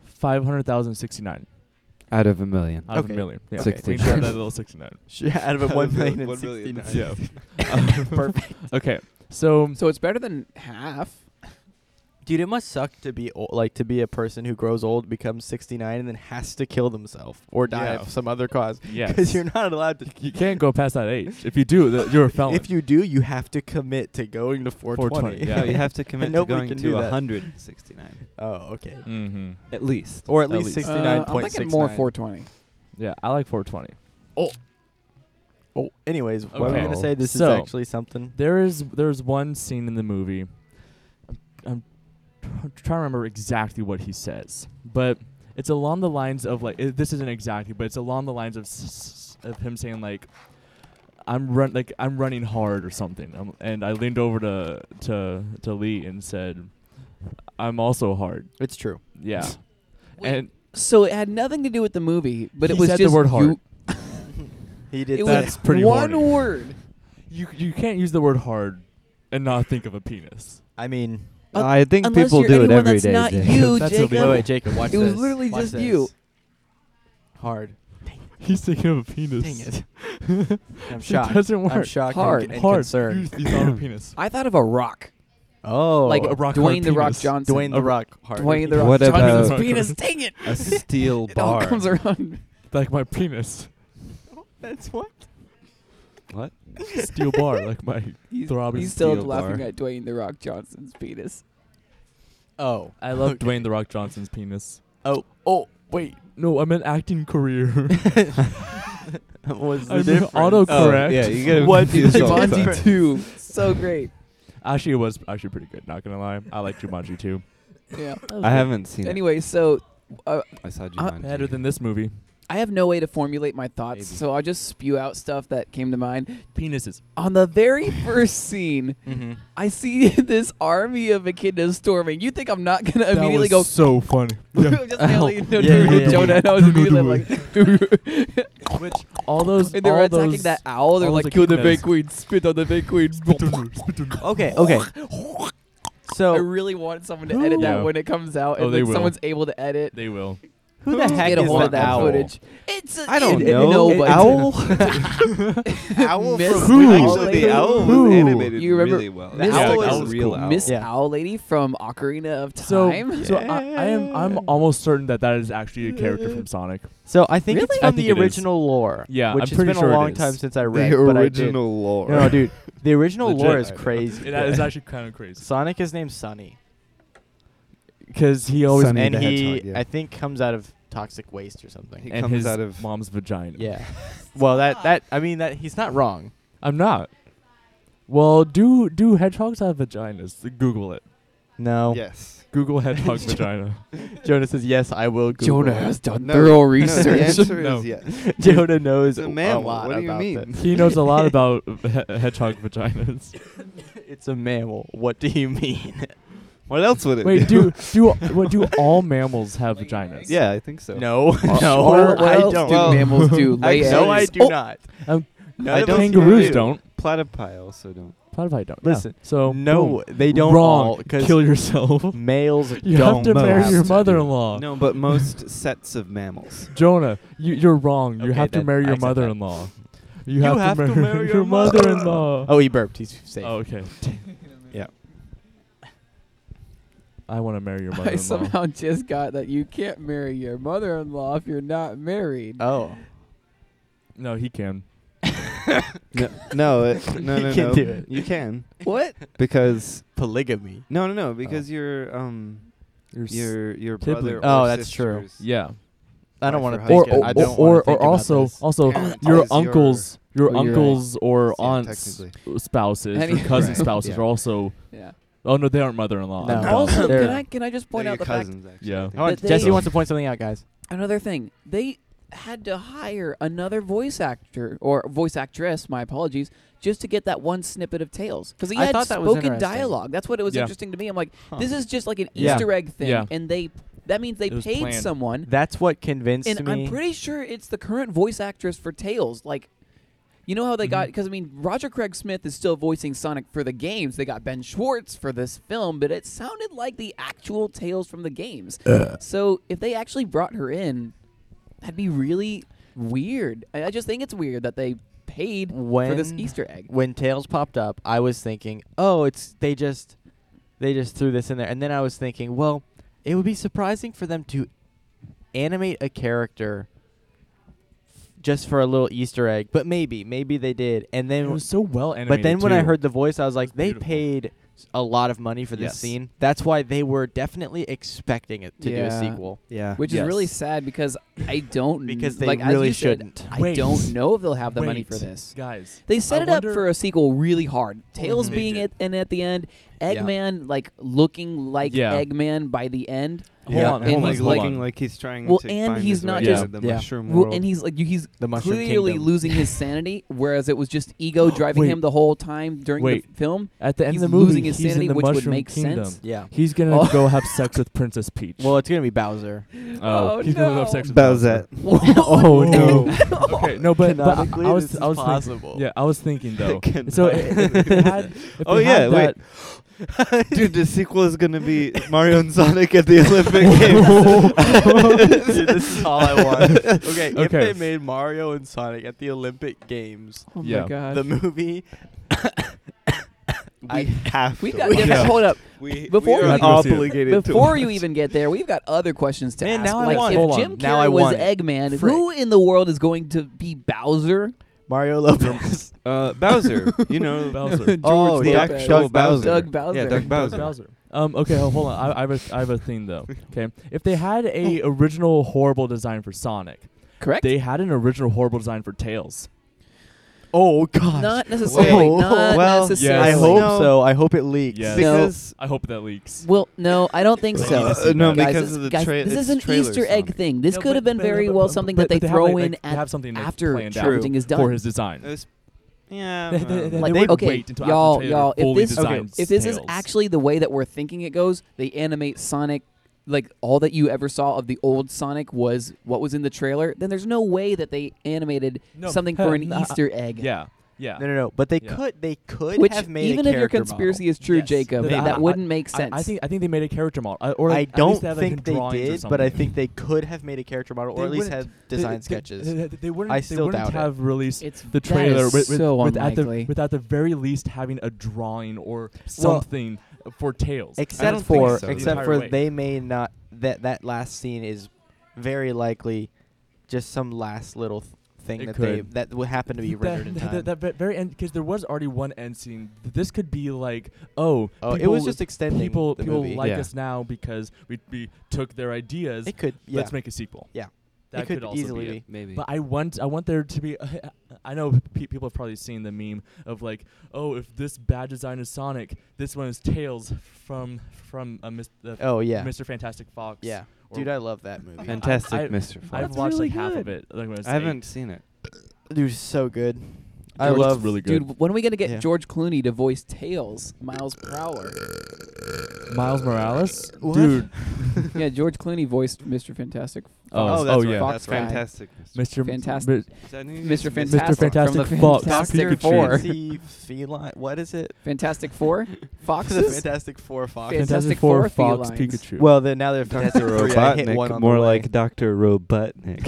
500,069 out of a million. out of Okay. a million. Yeah. 69. We got that little 69. Out of a 1 million and 1 million. 69. Yeah. Perfect. Okay. So So it's better than half. Dude, it must suck to be to be a person who grows old, becomes 69, and then has to kill themselves or die Yeah. of some other cause. yes, Because you're not allowed to. you can't go past that age. If you do, you're a felon. If you do, you have to commit to going to 420. 420, yeah. No, you have to commit to Nobody going can to do that. 169 Oh, okay. mm-hmm. at least. Or at At least least. 69.69. I'm thinking more 420. Yeah, I like 420. Oh, anyways, what were we Okay. gonna say? This So- is actually something. There's one scene in the movie. I'm trying to remember exactly what he says, but it's along the lines of this isn't exactly, but it's along the lines of him saying like, I'm running hard or something, and I leaned over to Lee and said, I'm also hard. It's true. Yeah, Wait, and So it had nothing to do with the movie, but it He was said the just word hard. you. He did It that. was pretty one horny. word. you can't use the word hard and not think of a penis. I mean, I think Unless people you're do it anyone every that's day. not Jake. you, That's Jacob. illegal. wait, Jacob, watch It this. was literally Watch just this. you. Hard. He's thinking of a penis. Dang it. I'm shocked. It doesn't work. I'm shocked Hard. and hard. concerned. You thought of a penis. I thought of a rock, Oh, like a rock Dwayne hard the Rock penis. Johnson. Dwayne the Rock. Hard. Dwayne the Rock What Johnson's about- penis. Dang it! A steel It all bar. comes around. Like my penis. That's what? What? Steel bar, like my He's, throbbing he's still steel laughing bar. at Dwayne the Rock Johnson's penis. Oh, I love Dwayne the Rock Johnson's penis. oh, Wait, no, I meant acting career. was the I meant difference? autocorrect. yeah, you get What confused all the Jumanji time. 2, so great. Actually, it was actually pretty good. Not gonna lie, I like Jumanji too. Yeah. I haven't seen Anyway, so it. I saw Jumanji. Better than this movie. I have no way to formulate my thoughts, Maybe. so I'll just spew out stuff that came to mind. Penises. On the very first scene, Mm-hmm. I see this army of echidnas storming. You think I'm not gonna immediately go? so funny. Just yelling, no, Yeah, dude, yeah, Jonah, yeah. and I was immediately like, Which all those and they were all attacking those, that owl. They're all like, those kill the echidnas. fake queen, spit on the fake queen. Okay, okay. I So, really want someone to edit Yeah. that when it comes out, Oh, and they then will. some's able to edit. They will. who the heck Get a is hold the of that owl? footage. It's a, I don't it- know. No, but Owl? Owl Miss from Who? Actually, the owl was Who? animated You remember- really well. Miss The Owl owl was is real cool. owl. Miss Yeah. Owl Lady from Ocarina of So, Time. so I'm almost certain that is actually a character from Sonic. So I think it's Really? I from think the it is. original lore. Yeah, which I'm has pretty been sure a it long is. time since I The read. but I did. original lore. No, dude, the original Legit. lore is I know. crazy. It is actually kind of crazy Sonic is named Sunny, because he always Sonny and the he, Hedgehog, yeah. I think, comes out of toxic waste or something. He and comes his out of mom's vagina. Yeah. Well, I mean that he's not wrong. I'm not. Well, do hedgehogs have vaginas? Google it. No. Yes. Google hedgehog vagina. Jonah says yes. I will. Google Jonah it. has done No, thorough no, research. the answer No. is yes. Jonah knows It's a a mammal. lot What do you about mean? this. He knows a lot about hedgehog vaginas. It's a mammal. What do you mean? What else would it Wait, be? do all mammals have vaginas? Yeah, I think so. No, no, What I else don't. do mammals do? Lay no, I eggs? do not. Um, None I of don't us think Kangaroos do. don't. Platypi also don't. Platypi don't. Listen, Yeah. So No, boom. they don't. Wrong. Because Kill yourself. males You don't. have to marry most your do. mother-in-law. No, but most sets of mammals. Jonah, you're wrong. You Okay, have to then marry I your accept that. mother-in-law. You, You have to marry your mother-in-law. Oh, he burped. He's safe. Oh, okay. I want to marry your I mother-in-law. somehow just got that you can't marry your mother-in-law if you're not married. Oh. No, he can. No, You can do it. You can What? because Polygamy. no, because your Sibling. brother. Oh, or that's true. sister's Yeah. I don't Wife want or to think. husband. I don't wanna think about this. also Parent your is your- uncles, your Oh, you're uncles or Yeah, aunts, technically. spouses, Any- or cousin Right. spouses Yeah. are also. Yeah. Oh no, they aren't mother-in-law. No. I'm dumb. Also, They're- can I just point They're out your the fact cousins, actually, Yeah. I think. Oh, that they- Jesse wants to point something out, guys. another thing? They had to hire another voice actor or voice actress. My apologies. Just to get that one snippet of Tails, because he I had thought that was spoken interesting. dialogue. That's what it was Yeah. interesting to me. I'm like, Huh. this is just like an Yeah. Easter egg thing, Yeah. and that means they It was paid planned. someone. That's what convinced And me. I'm pretty sure it's the current voice actress for Tails. Like, you know how they got, because I mean, Roger Craig Smith is still voicing Sonic for the games. They got Ben Schwartz for this film, but it sounded like the actual Tails from the games. So if they actually brought her in, that'd be really weird. I just think it's weird that they paid for this Easter egg. When Tails popped up, I was thinking, oh, they just threw this in there, and then I was thinking, well, it would be surprising for them to animate a character just for a little Easter egg, but maybe they did, and It then was so well animated. but then when I too. heard the voice, I was like, It's they beautiful. paid a lot of money for this Yes. scene. That's why they were definitely expecting it to do a Yeah. sequel. Yeah. Which Yes. is really sad because I don't Because they like, as really you said, shouldn't. I Wait. don't know if they'll have the money Wait. for this. guys, They set I it up wonder- for a sequel really hard. Tails Mhm. being They it and at the end, Yeah. Eggman like looking like Yeah. Eggman by the end. Hold Yeah, on, and hold on, he's hold looking on. like he's trying Well, to and find he's his not way just- to the Yeah. mushroom Well, world. and he's The Mushroom clearly Kingdom. losing his sanity, whereas it was just ego driving Wait. him the whole time during Wait. the film. At the end He's of the movie, losing his he's sanity, in the which would Mushroom make Kingdom. sense. Yeah. He's gonna Oh. go have sex with Princess Peach. Well, it's gonna be Bowser. Oh, he's gonna go no. have sex with Bowsette. Oh no. Okay, no, but Canonically, I was this is I was thinking, possible. yeah, I was thinking though. Can So I- if they had, if Oh, they yeah, had wait. that, Dude, the sequel is gonna be Mario and Sonic at the Olympic Games. Dude, this is all I want. Okay, if Okay. they made Mario and Sonic at the Olympic Games, Oh Yeah. my god. the movie, We have We've to. got Yeah. hold up. We Before we we are go see it. obligated to Before you watch. even get there, we've got other questions to Man, ask. now I like want if it. Hold Jim on. Carrey Now I was want it. Eggman, Frick. who in the world is going to be Bowser? Mario Lopez. Bowser, you know, Bowser. Oh, the Doug- actual Doug Bowser. Doug Bowser. Yeah, Doug Bowser. Bowser. Okay, hold on. I have a thing though. Okay, if they had a original horrible design for Sonic, Correct? they had an original horrible design for Tails. Oh gosh. Not necessarily. Whoa. Not Well, necessarily. I hope No. so. I hope it leaks. Yes. because I hope that leaks. Well, no, I don't think so. no, Guys, because this- of the guys, tra- this it's is an trailer Easter egg Sonic. thing. This No, could have been but- very but- well but- something but that they have, throw like, in they have something like, after planned out everything is done. for his design. It was- yeah, They well, Like, wouldn't okay, wait until after y'all, the y'all, trailer fully if this, designs if this is Tails. actually the way that we're thinking it goes, they animate Sonic, like all that you ever saw of the old Sonic was what was in the trailer, then there's no way that they animated No, something for an no, Easter egg. Yeah, yeah. No. But they Yeah. could Which, have made even a if your character conspiracy model. is true, Yes. Jacob, Th- that I- wouldn't make sense. I think they made a character model, or I like, at don't least they have, like, think they drawings or did, but I something. think they could have made a character model, or They at least wouldn't- had design sketches. They wouldn't. I they still wouldn't doubt it. have released It's the trailer that is so without unlikely. the very least having a drawing or something for Tails. Except don't think for so. except The for entire way. they may not that last scene is very likely just some last little thing It that could. that would happen to be rendered in time. That very end, because there was already one end scene. This could be like, oh, It was just extending people the people movie. like Yeah. us now because we took their ideas. It could, yeah. Let's make a sequel. Yeah. That It could also easily be be. it. maybe. But I want there to be. I know people have probably seen the meme of like, oh, if this bad design is Sonic, this one is Tails from Oh yeah, Mr. Fantastic Fox. yeah, or- dude, I love that movie. Fantastic, I- Mr. I've Fox. That's watched really like half good. of it. Like when I was I haven't 8. seen it. Dude, so good. I George is love really good. Dude, when are we gonna get Yeah. George Clooney to voice Tails, Miles Prowler? Miles Morales, What? dude. Yeah, George Clooney voiced Mr. Fantastic. Oh, that's oh right. yeah, Fox That's guy. fantastic. Mr. Fantastic. Is that new? Mr. Mr. Fantastic, Fantastic from the Fox. Fantastic Dr. Four. Fancy feline. What is it? Fantastic Four? the Foxes? Fantastic Four Fox. Fantastic Four Fox felines. Pikachu. Well, then now they're Dr. Fantastic Three. I hit one Robotnik, on more the way. like Dr. Robotnik.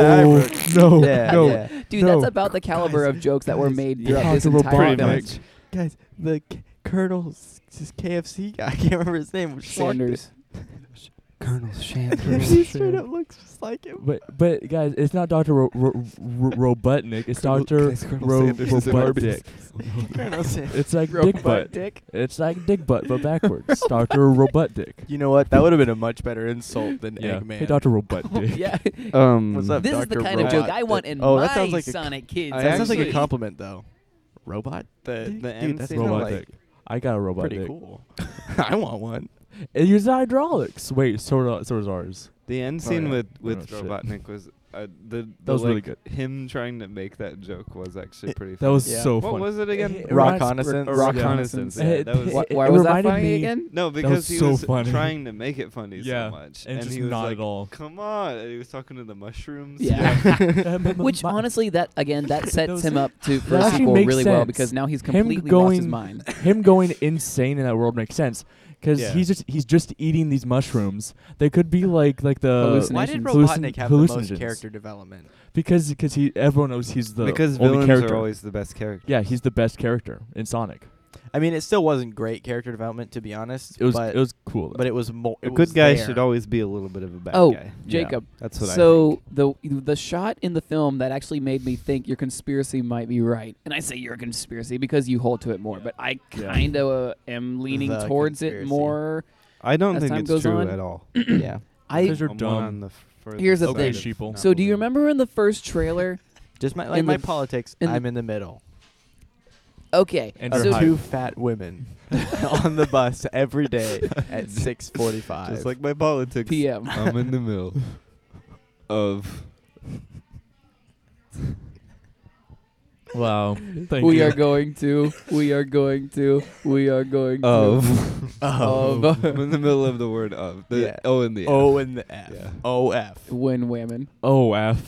oh no, Yeah, no. yeah. Dude, No. that's about the caliber of jokes that were made throughout yeah, this the entire Robotnik. film. Pretty much. Guys, Colonel's KFC guy. I can't remember his name. Sanders. Colonel He Sanders. straight up looks just like him. But guys, it's not Dr. Robotnik. It's Dr. Robotnik. Colonel Sanders. It's like Dick Butt. Dick. It's like Dick Butt, but backwards. Dr. Robotnik. You know what? That would have been a much better insult than Yeah. Eggman. Hey, Dr. Robotnik. Yeah. What's up, This is the Dr. kind of Robot joke I want in Oh, my that sounds like a Sonic Kids. That sounds like a actually. compliment, though. Robot? The Dude, end that's scene kinda of, Robotnik. like I got a robot pretty dick. cool. I want one. It uses hydraulics. Wait, so does ours. The end Oh, scene yeah. with shit. Robotnik was the That was really like, good. Him trying to make that joke was actually pretty. That funny. was Yeah. so What fun. was it again? It Reconnaissance. Reconnaissance. Yeah. Yeah, that was. Why It was that reminded funny me- again? No, was because he so was funny. trying to make it funny Yeah, so much, and just he was not like, at all. "Come on!" And he was talking to the mushrooms. Yeah. But Which honestly, that sets Those- him up to for that a actually sequel makes really well sense. because now he's Him completely lost his going- mind. Him going insane in that world makes sense because Yeah. he's just eating these mushrooms. They could be like the Why did Hallucinations. Robotnik have the most hallucinogens. character development? because everyone knows he's the because only villains character. are always the best character. Yeah, he's the best character in Sonic. I mean, it still wasn't great character development, to be honest. It was but, cool. Though. but it was more. A good guy should always be a little bit of a bad Oh, guy. Jacob. That's what I think. So the shot in the film that actually made me think your conspiracy might be right, and I say you're a conspiracy because you hold to it more, but I Yeah. kind of am leaning The towards it conspiracy. more. I don't as think time it's goes true on- at all. Yeah. Because you're I'm dumb. on the further Here's the side thing. of Sheeple. not So do you believing. remember in the first trailer? Just my In my the- politics. in the- I'm in the middle. Okay, And Of her so height. two fat women on the bus every day at 6:45. Just like my politics. PM. I'm in the middle of. Wow. Thank we you. are going to. Of. Of. I'm in the middle of the word of. The Yeah. O and the F. O and the F. Yeah. O-F. Win women. Oh, F.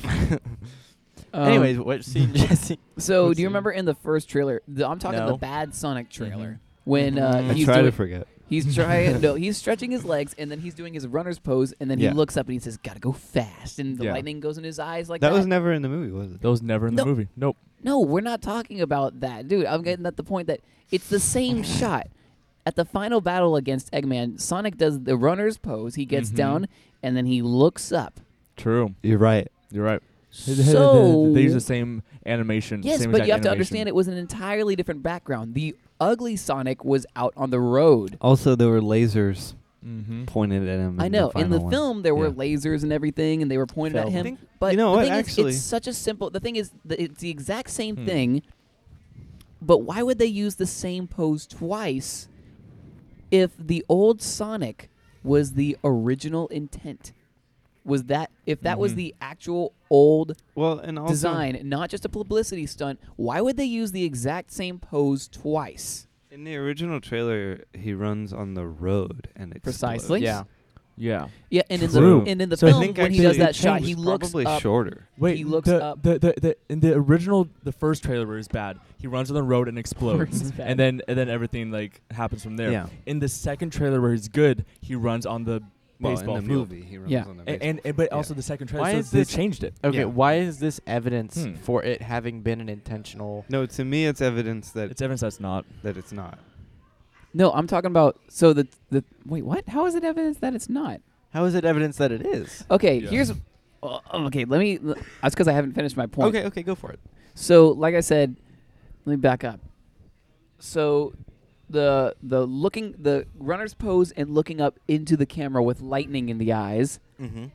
Anyways, what scene, Jesse? So What's do you the- remember in the first trailer? I'm talking the No. bad Sonic trailer Mhm. when Mhm. I he's try doing, to forget. he's trying. No, he's stretching his legs and then he's doing his runner's pose and then he Yeah. looks up and he says, "Gotta go fast," and the Yeah. lightning goes in his eyes like That that. was never in the movie, was it? That was never in the No. movie. Nope. No, we're not talking about that, dude. I'm getting at the point that it's the same shot. At the final battle against Eggman, Sonic does the runner's pose. He gets Mhm. down and then he looks up. True. You're right. You're right. So They use the same animation. yes, same but exact you have to animation. understand it was an entirely different background. The ugly Sonic was out on the road. Also, there were lasers Mm-hmm. pointed at him. I know. In the final one. film, there were Yeah. lasers and everything, and they were pointed at Film. him. think- But you know the what, thing is, actually- it's such a simple. The thing is, it's the exact same Hmm. thing. But why would they use the same pose twice if the old Sonic was the original intent? Was that if that was Mhm. the actual old Well, and also design, not just a publicity stunt? Why would they use the exact same pose twice? in the original trailer, he runs on the road and explodes. Precisely. Yeah. Yeah. Yeah, and in True. the So I film think when he actually does that it shot, was he looks probably up. shorter. Wait, He looks the, up. The in the original, the first trailer is bad. He runs on the road and explodes, First is bad. and then everything like happens from there. Yeah. In the second trailer where he's good, he runs on the Well, baseball in the field. movie, he runs Yeah. on the And baseball but field. also the second trailer, Why so is they this- changed it. Okay, Yeah. why is this evidence Hmm. for it having been an intentional? No, to me, it's evidence that It's evidence that's not. it's not. No, I'm talking about so the wait, what? How is it evidence that it's not? How is it evidence that it is? Okay, Yeah. here's okay. Let me. That's because I haven't finished my point. Okay, go for it. So, like I said, let me back up. So, the runner's pose and looking up into the camera with lightning in the eyes, Mm-hmm.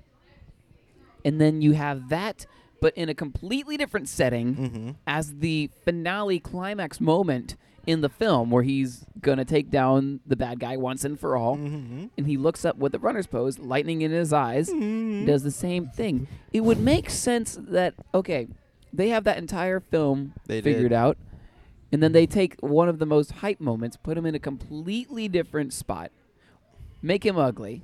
and then you have that, but in a completely different setting Mm-hmm. as the finale climax moment in the film where he's gonna take down the bad guy once and for all. Mm-hmm. And he looks up with the runner's pose, lightning in his eyes, does the same thing. It would make sense that, okay, they have that entire film They figured did. out, and then they take one of the most hype moments, put him in a completely different spot, make him ugly.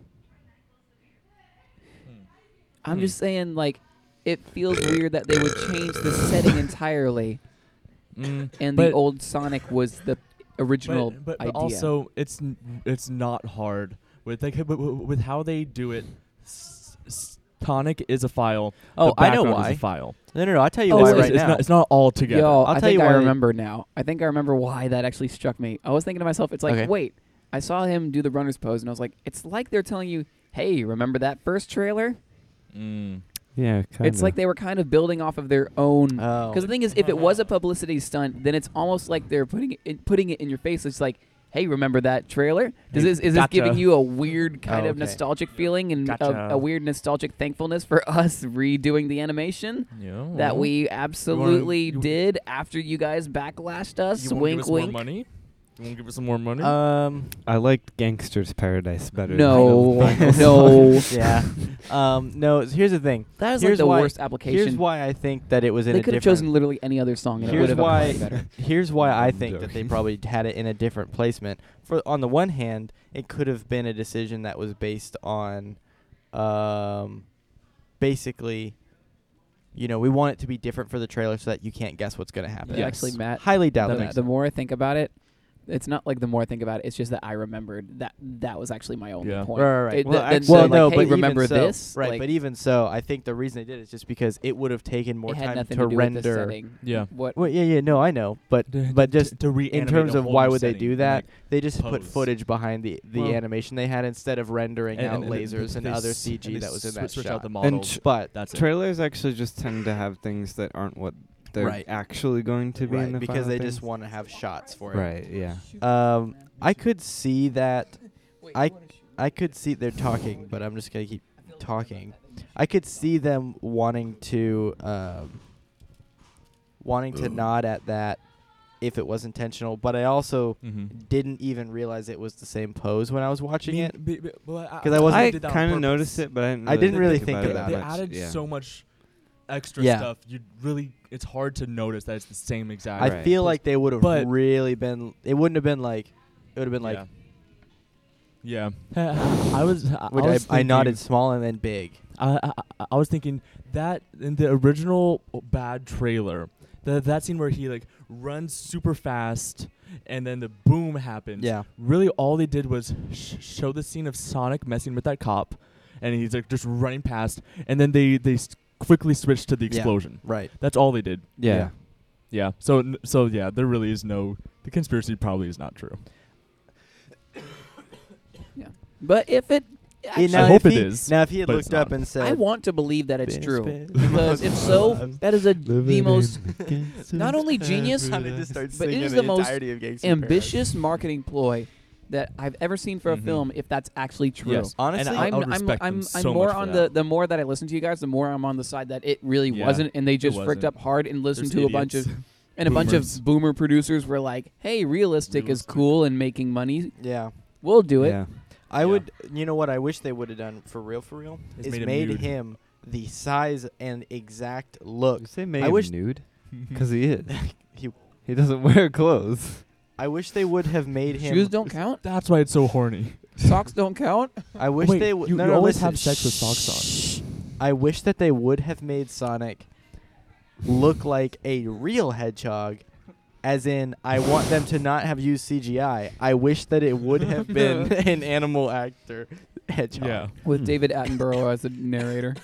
I'm just saying, like, it feels weird that they would change the setting entirely, Mm, and but- the old Sonic was the original but idea. also it's not hard with like with how they do it. Tonic is a file. Oh, the I know background why. Is a file. No, I'll tell you Oh, why it's- right it's now. Not, it's not all together. Yo, I'll I tell think you I why- remember now. I think I remember why that actually struck me. I was thinking to myself, it's like, Okay. wait, I saw him do the runner's pose, and I was like, it's like they're telling you, hey, remember that first trailer? Mm. Yeah, kind It's like they were kind of building off of their own. Oh. Because the thing is, if it was a publicity stunt, then it's almost like they're putting it in your face. It's like, hey, remember that trailer? Hey, Is this gotcha. giving you a weird kind Oh, of okay. nostalgic feeling and Gotcha. a weird nostalgic thankfulness for us redoing the animation Yeah. that we absolutely you- did after you guys backlashed us? You won't Wink, give us wink. more money? You won't give us some more money? I liked Gangster's Paradise better. No, than the no. yeah. No. Here's the thing. That is Here's like the why- worst application. Here's why I think that it was in They a could have different. chosen literally any other song and it Here's would have why. applied better. Here's why I I'm think that they joking. probably had it in a different placement. For on the one hand, it could have been a decision that was based on, basically, we want it to be different for the trailer so that you can't guess what's going to happen. Yeah, actually, Matt, Highly doubt the, that. the more I think about it, it's not like the more I think about it. It's just that I remembered that was actually my only Yeah. point. Right. It, Well, then actually- said, Well, like, no, hey, but even remember so, this? right? Like, But even so, I think the reason they did it is just because it would have taken more it had time nothing to to do render. with the setting. Yeah. What? Well, yeah, no, I know, but just to in reanimate terms a of whole why new would they setting do and, that? like, They just put pose. footage behind the Well, animation they had instead of rendering out lasers and they other s- CG they that was in that switch shot. out the And models. But That's it. trailers actually just tend to have things that aren't what they're Right. actually going to be in the because final they things. just want to have shots for it. Right, yeah. I could see that. I could see they're talking, but I'm just gonna keep talking. I could see them wanting to nod at that if it was intentional, but I also didn't even realize it was the same pose when I was watching it. Because I wasn't- I kind of noticed it, but I didn't really think think about about it They much. added yeah. so much extra Yeah. stuff. It's hard to notice that it's the same exact. I Right. feel like they would have But- really been. It wouldn't have been like. It would have been like. Yeah. I was. Which was I nodded thinking- small and then big. I was thinking that in the original bad trailer, that scene where he like runs super fast and then the boom happens. Yeah. Really, all they did was show the scene of Sonic messing with that cop, and he's like just running past, and then they quickly switched to the Yeah. explosion. Right. That's all they did. Yeah. Yeah. So yeah, there really is no. The conspiracy probably is not true. But if it, Hey, actually, now I hope if it he- is, Now, if he had but it's looked up not. and said, I want to believe that it's Spin, true. spin. Because if so, that is the most not only genius, I need to start but it singing is the the most entirety of Gangsta ambitious marketing ploy that I've ever seen for a Mhm. film. If that's actually true. Yes. Honestly, And I I'm would respect them I'm so more much for on that. the more that I listen to you guys, the more I'm on the side that it really Yeah, wasn't, and they just fricked wasn't. up hard and listened There's to a bunch of idiots. and a bunch Boomers. of boomer producers were like, "Hey, realistic is Realistic. cool and making money. Yeah. We'll do it." Yeah. I Yeah. would. You know what I wish they would have done for real, Is is made him made nude. him the size and exact look. You say made I him wish- nude? Because he is. He- He doesn't wear clothes. I wish they would have made him. Shoes don't count. That's why it's so horny. Socks don't count. I wish Wait, they would. you- No, you no, always listen. have sex with socks Shh. I wish that they would have made Sonic look like a real hedgehog. As in, I want them to not have used CGI. I wish that it would have been an animal actor hedgehog. Yeah. With David Attenborough as the narrator.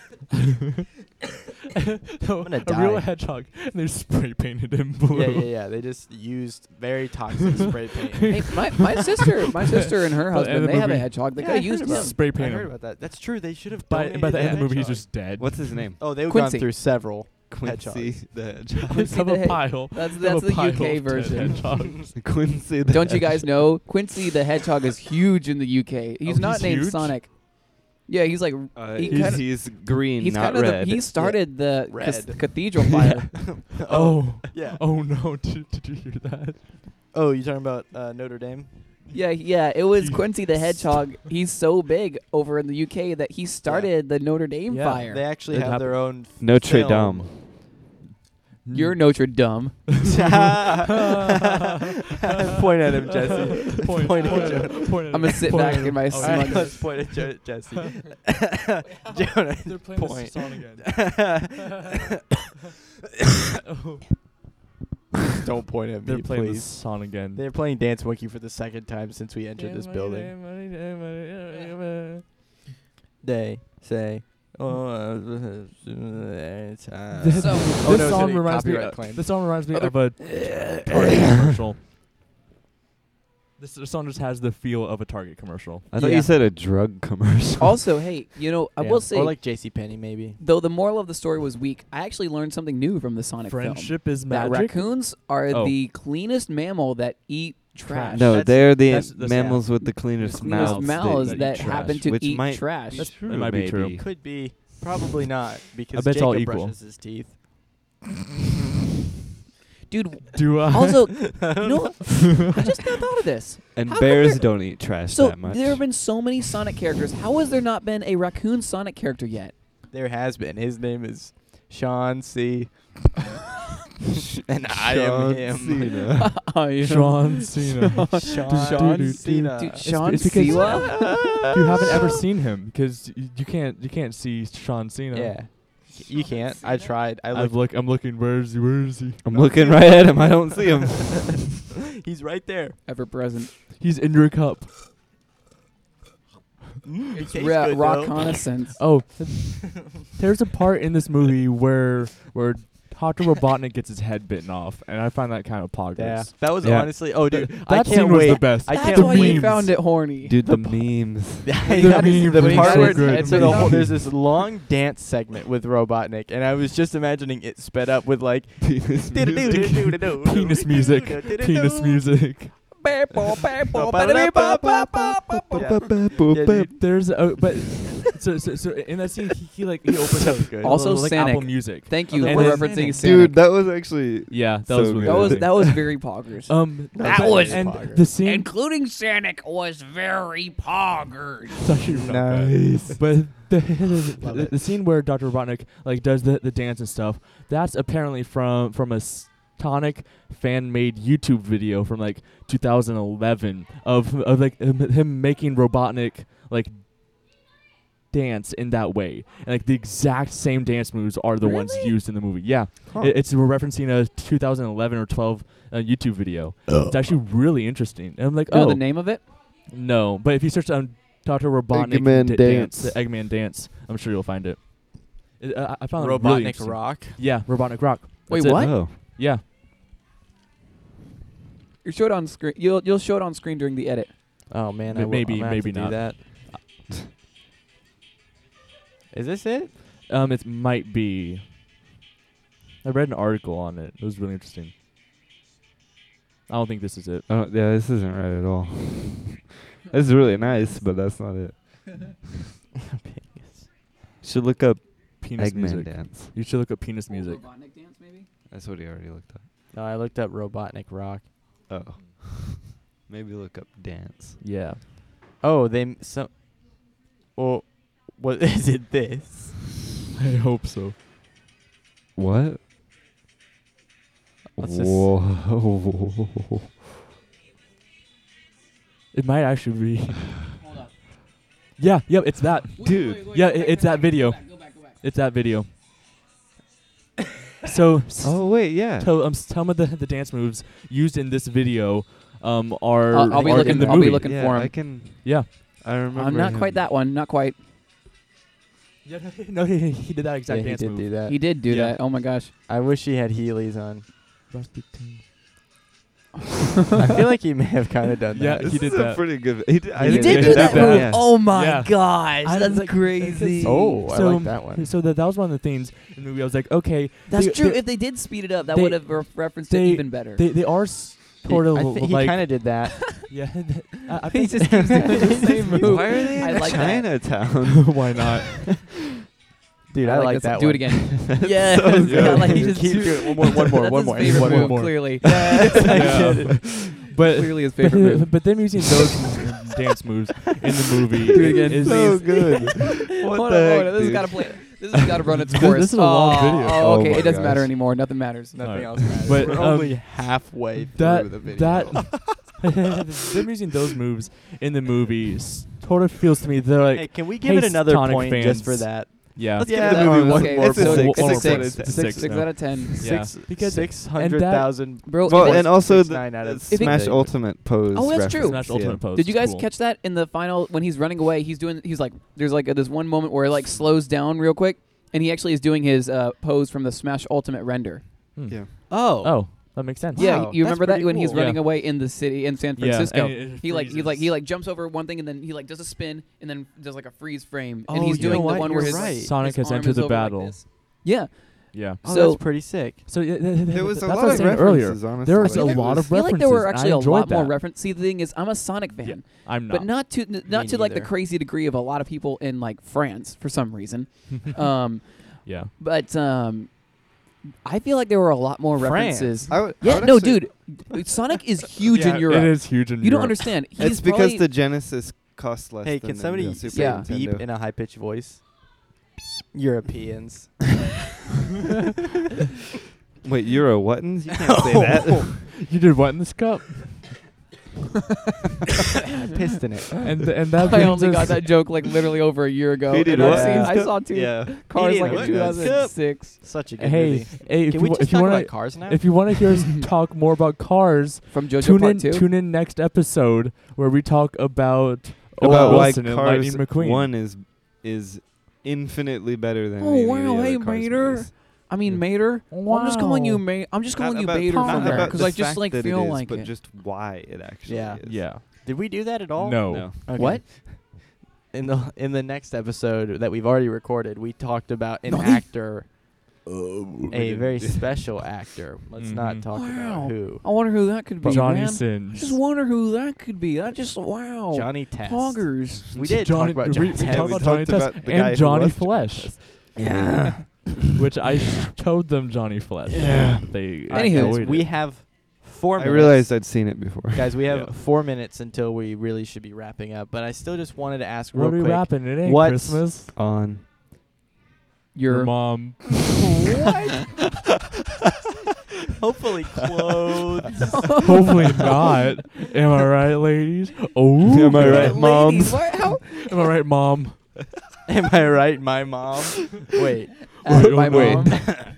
gonna A die. real hedgehog. And they spray painted him blue. Yeah. They just used very toxic spray paint. Hey, my sister and her By the end husband, of they the have a movie- hedgehog. They Yeah, could I have used heard about him. it. Spray I paint heard him. about that. That's true. They should have. By donated the end of the movie, he's hedgehog. just dead. What's his name? Oh, they've Quincy. gone through several. Quincy the Hedgehog. Quincy Have the a Hedge- pile. That's Have the a pile UK of dead version. hedgehogs. Quincy the Don't you guys Hedgehog. know Quincy the Hedgehog is huge in the UK? He's Oh, not he's named huge? Sonic. Yeah, he's like he kinda- He's green, he's not kind of red. he started the Red. cathedral fire. Oh. Yeah. Oh no! Did you hear that? Oh, you talking about Notre Dame? Yeah, it was He- Quincy the Hedgehog. He's so big over in the UK that he started the Notre Dame Yeah. fire. They actually It have their own Notre film. Dame. You're Notre Dame. Point at him, Jesse. Point at Jonah. I'm gonna sit back in my All right, smug. let's point at Jesse. Jonah, They're playing point. this song again. Don't point at me, They're playing this please. song again. They're playing Dance Monkey for the second time since we entered this building. They say, This Oh, no, song it's reminds me. copyright claim. This song reminds me Other- of a Target commercial. This song just has the feel of a Target commercial. I thought Yeah. you said a drug commercial. Also, hey, I Yeah. will say, or like JCPenney maybe. though the moral of the story was weak, I actually learned something new from the Sonic film. Friendship is That magic. raccoons are Oh. the cleanest mammal that eat trash. No, That's- they're the that's the- mammals with the cleanest, Cleanest mouths that that eat happen trash, to which eat might trash. be true, That might be true. maybe. Could be. Probably not because I bet it's Jacob all equal. brushes his teeth. Dude, Do I? also, you know what? I just now thought of this. And How come bears there- don't eat trash So that much. there have been so many Sonic characters. How has there not been a raccoon Sonic character yet? There has been. His name is Sean C. and I am him. Cena. Sean Cena. Sean Dude, Cena. Dude, Sean it's because- Siwa? You haven't ever seen him because you can't see Sean Cena. Yeah. You can't. I tried. I I'm looked. looking. Where is he? Where is he? I'm looking right at him. I don't see him. He's right there. Ever present. He's in your cup. It tastes good, Rock though. reconnaissance. Oh, there's a part in this movie where Dr. Robotnik gets his head bitten off, and I find that kind of poggers. Yeah. That was Yeah. honestly. Oh, dude. I That can't scene was wait. the best. I That's can't why wait. you found it horny. Dude, the memes. the memes part were where so good. it's in a whole, there's this long dance segment with Robotnik, and I was just imagining it sped up with like Penis Penis music. Penis music. Yeah, There's but so in that scene he opens So up good. Also like Sonic. Apple Music. Thank you And for then- referencing Sonic. Dude, that was actually Yeah, that So was really good. that was very poggers. That but- was and poggers. the scene Including Sonic was very poggers. it's actually not bad. nice. But Love the it. scene where Dr. Robotnik does the dance and stuff, that's apparently from a Sonic fan-made YouTube video from 2011 of him making Robotnik dance in that way, and the exact same dance moves are the ones Really? used in the movie. Yeah, Huh. it's referencing a 2011 or 12 YouTube video. It's actually really interesting. And I'm like, You know oh the name of it? no, but if you search on Dr. Robotnik Eggman dance, dance. the Eggman dance, I'm sure you'll find it. I found it really Robotnik interesting. Rock. Yeah, Robotnik Rock. Wait, That's it. what? Oh. Yeah. You show it on screen. You'll show it on screen during the edit. Oh man, Maybe- I'm gonna have maybe to not. do that. Is this it? It might be. I read an article on it. It was really interesting. I don't think this is it. Oh, yeah, this isn't right at all. This is really nice, but that's not it. Should look up Penis Eggman music. dance. You should look up penis music. Robotnik dance, maybe? That's what he already looked up. No, I looked up Robotnik Rock. Oh. Maybe look up dance. Yeah. Oh, well, what is it? This? I hope so. What? What's this? Whoa. It might actually be. Hold up. Yeah, it's that. Dude. Yeah, it's that video. Go back. It's that video. So, Oh, wait, yeah. some of the dance moves used in this video are I'll be are looking- in the I'll be movie. looking yeah, for him. I can. Yeah. I remember. I'm not him. quite that one. Not quite. Yeah, no, he did that exact Yeah, he dance did move. do that. He did do Yeah. that. Oh my gosh. I wish he had Heelys on. I feel like he may have kind of done Yeah, that. This he did is a that. pretty good. He did, I He think did he do that move. Yeah. Oh my Yeah. gosh. I That's was like- crazy. Oh, I So- like that one. So that was one of the things in the movie. I was like, okay, That's they- true. they- If they did speed it up, that they- would have referenced it they- even better. They are sort of I think he like kind of did that. yeah. I He think just keeps doing the same move. Why are they I in like that. Chinatown? why not? Dude, I like this. that Do one. it again. That's Yeah. so Yeah, good. like he just Keep doing it. One more. That's One his favorite more. move, more. clearly. Yeah. But Clearly his favorite move. but them using those dance moves in the movie Do it again. is So good. What Hold the on, heck, This has dude? got to play. This has got to run its course. This is a long Oh, video. Oh, Oh okay. my It doesn't matter gosh. anymore. Nothing matters. Nothing Alright. else matters. But, We're only halfway through that the video. them using those moves in the movie sort of feels to me they're like, Hey, can we give hey, it another Sonic point just for fans. that? Yeah. Let's Yeah, give the movie no, one okay, more it's a so six. it's a It's a six. six. Six, Six, no. out of 10. Yeah. Because 600,000. Bro, Well, if and also 6.9 out the of Smash 10. Ultimate pose. Oh, that's true. reference, Smash Ultimate Pose. did you guys Cool. catch that in the final when he's running away? He's like, there's like this one moment where it like slows down real quick, and he actually is doing his pose from the Smash Ultimate render. Yeah. Oh. Oh, that makes sense. Yeah, Wow, you that's remember that pretty when he's cool. running Yeah. away in the city in San Yeah, Francisco? and it He freezes. like jumps over one thing and then he like does a spin and then does like a freeze frame and Oh, he's you know doing the what? one where You're his right. Sonic his has arm entered is the over like battle. this. Yeah. Yeah. Oh, So- that's pretty sick. So There was a that's lot what I was of saying earlier. references, honestly. There was I a feel lot I of feel references. like there were actually I a enjoyed lot more that. references. See, the thing is, I'm a Sonic fan, Yeah, I'm not. but not to like the neither. crazy degree of a lot of people in like France for some reason. Yeah. But I feel like there were a lot more France? references. I would Yeah, no, actually- dude, Sonic is huge Yeah, in Europe. It is huge in You don't Europe. understand. He's It's because probably- the Genesis costs less. Hey, than can the somebody Super say Yeah. beep Nintendo. in a high pitched voice? Europeans. Wait, you're a whattens? You can't say that. You did what in this cup? I pissed in it. And that I brings only us- got that joke like literally over a year ago. He did and I've what? seen- Yeah. I saw two Yeah. cars He like didn't in what? 2006 Such a good Hey, movie. hey, Can we just if you talk want about cars now? if you want to hear us talk more about cars, from JoJo Part 2. tune in next episode where we talk about About why Wilson and Cars Lightning McQueen. 1 is infinitely better than Oh, any of wow, the other hey, Cars Mater. movies. I mean, Mater. I'm just calling you Mater. I'm just calling Not you about- Mater not from there about because the I just fact like that feel it is, like but it. just why it actually Yeah. is. Yeah. Did we do that at all? No. No. Okay. What? In the next episode that we've already recorded, we talked about an No. actor, a didn't very do- special actor. Let's not Mhm. talk Wow. about who. I wonder who that could be. Johnny man. Sins. Just wonder who that could be. That just wow. Johnny Test. Poggers. We did Johnny, talk about we Johnny talked Test. we about Johnny talked Test about the guy and who Johnny was Johnny Flesh, Test. Yeah. which I showed them Johnny Flesh. Yeah. They All right, Anywho. guys, we have 4 I minutes. realized I'd seen it before. Guys, we have Yeah. 4 minutes until we really should be wrapping up. But I still just wanted to ask real What are we quick. rapping? It ain't What's- Christmas. On. Your mom. Hopefully clothes. Hopefully not. Am I right, ladies? Oh, Am I right, Ladies, moms? how? Am I right, mom? Am I right, my mom? Wait. My wait. mom.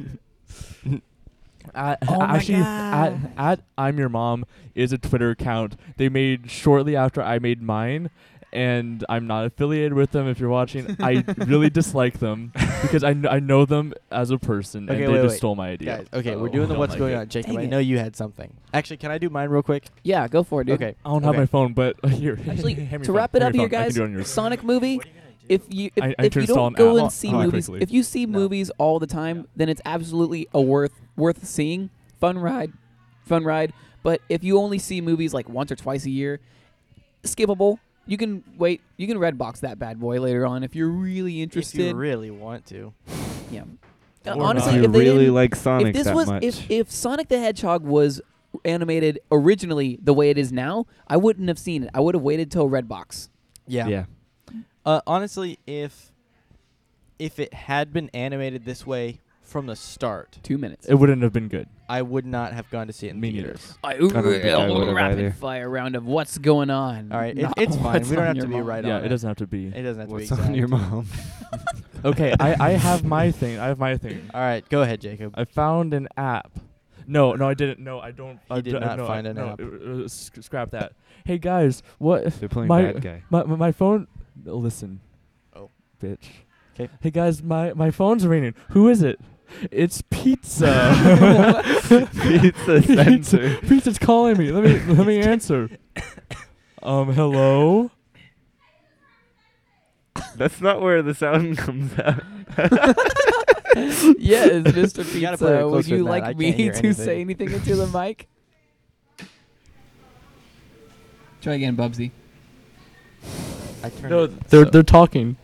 Oh my Actually, God. at I'm Your Mom is a Twitter account they made shortly after I made mine, and I'm not affiliated with them. If you're watching, I really dislike them because I know them as a person, Okay, and they wait, just wait. stole my idea. Guys, okay, So we're doing the don't what's like going it. on. Jacob, Dang I it. know you had something. Actually, can I do mine real quick? Yeah, go for it, dude. Okay. I don't have okay. my phone, but here. Actually, hand me to your wrap phone. it up Hand me here, your phone. I can guys, do it on yours. Sonic movie. If you I need if to you install don't an go app and see really movies, quickly. if you see No. movies all the time, then it's absolutely a worth seeing. Fun ride. But if you only see movies like once or twice a year, skippable. You can wait. You can Redbox that bad boy later on if you're really If interested. you really want to. Yeah. Or Honestly, not. you if they really didn't- like Sonic if this that was much. if Sonic the Hedgehog was animated originally the way it is now, I wouldn't have seen it. I would have waited till Redbox. Yeah. Honestly, if it had been animated this way from the start, 2 minutes. It wouldn't have been good. I would not have gone to see it in Me neither. theaters. I don't think I would've rapid either. fire round of what's going on. All right, Not it's fine. what's We don't on have your to be mom. right Yeah, on it doesn't have to be. It doesn't have to What's be exact. on your mom? Okay, I have my thing. I All right, go ahead, Jacob. I found an app. No, I didn't. No, I don't. He I did d- not no, find I, an no, app. Scrap that. Hey guys, what? They're playing My- bad guy. My phone. Listen. Oh. bitch. 'Kay. Hey guys, my phone's ringing. Who is it? It's Pizza. Pizza Center. Pizza's calling me. Let me answer. Hello. That's not where the sound comes out. Yes, Mr. You gotta put it Pizza. Would closer you than that. like I me can't hear to anything. say anything into the mic? Try again, Bubsy. I turned No, it- they're talking.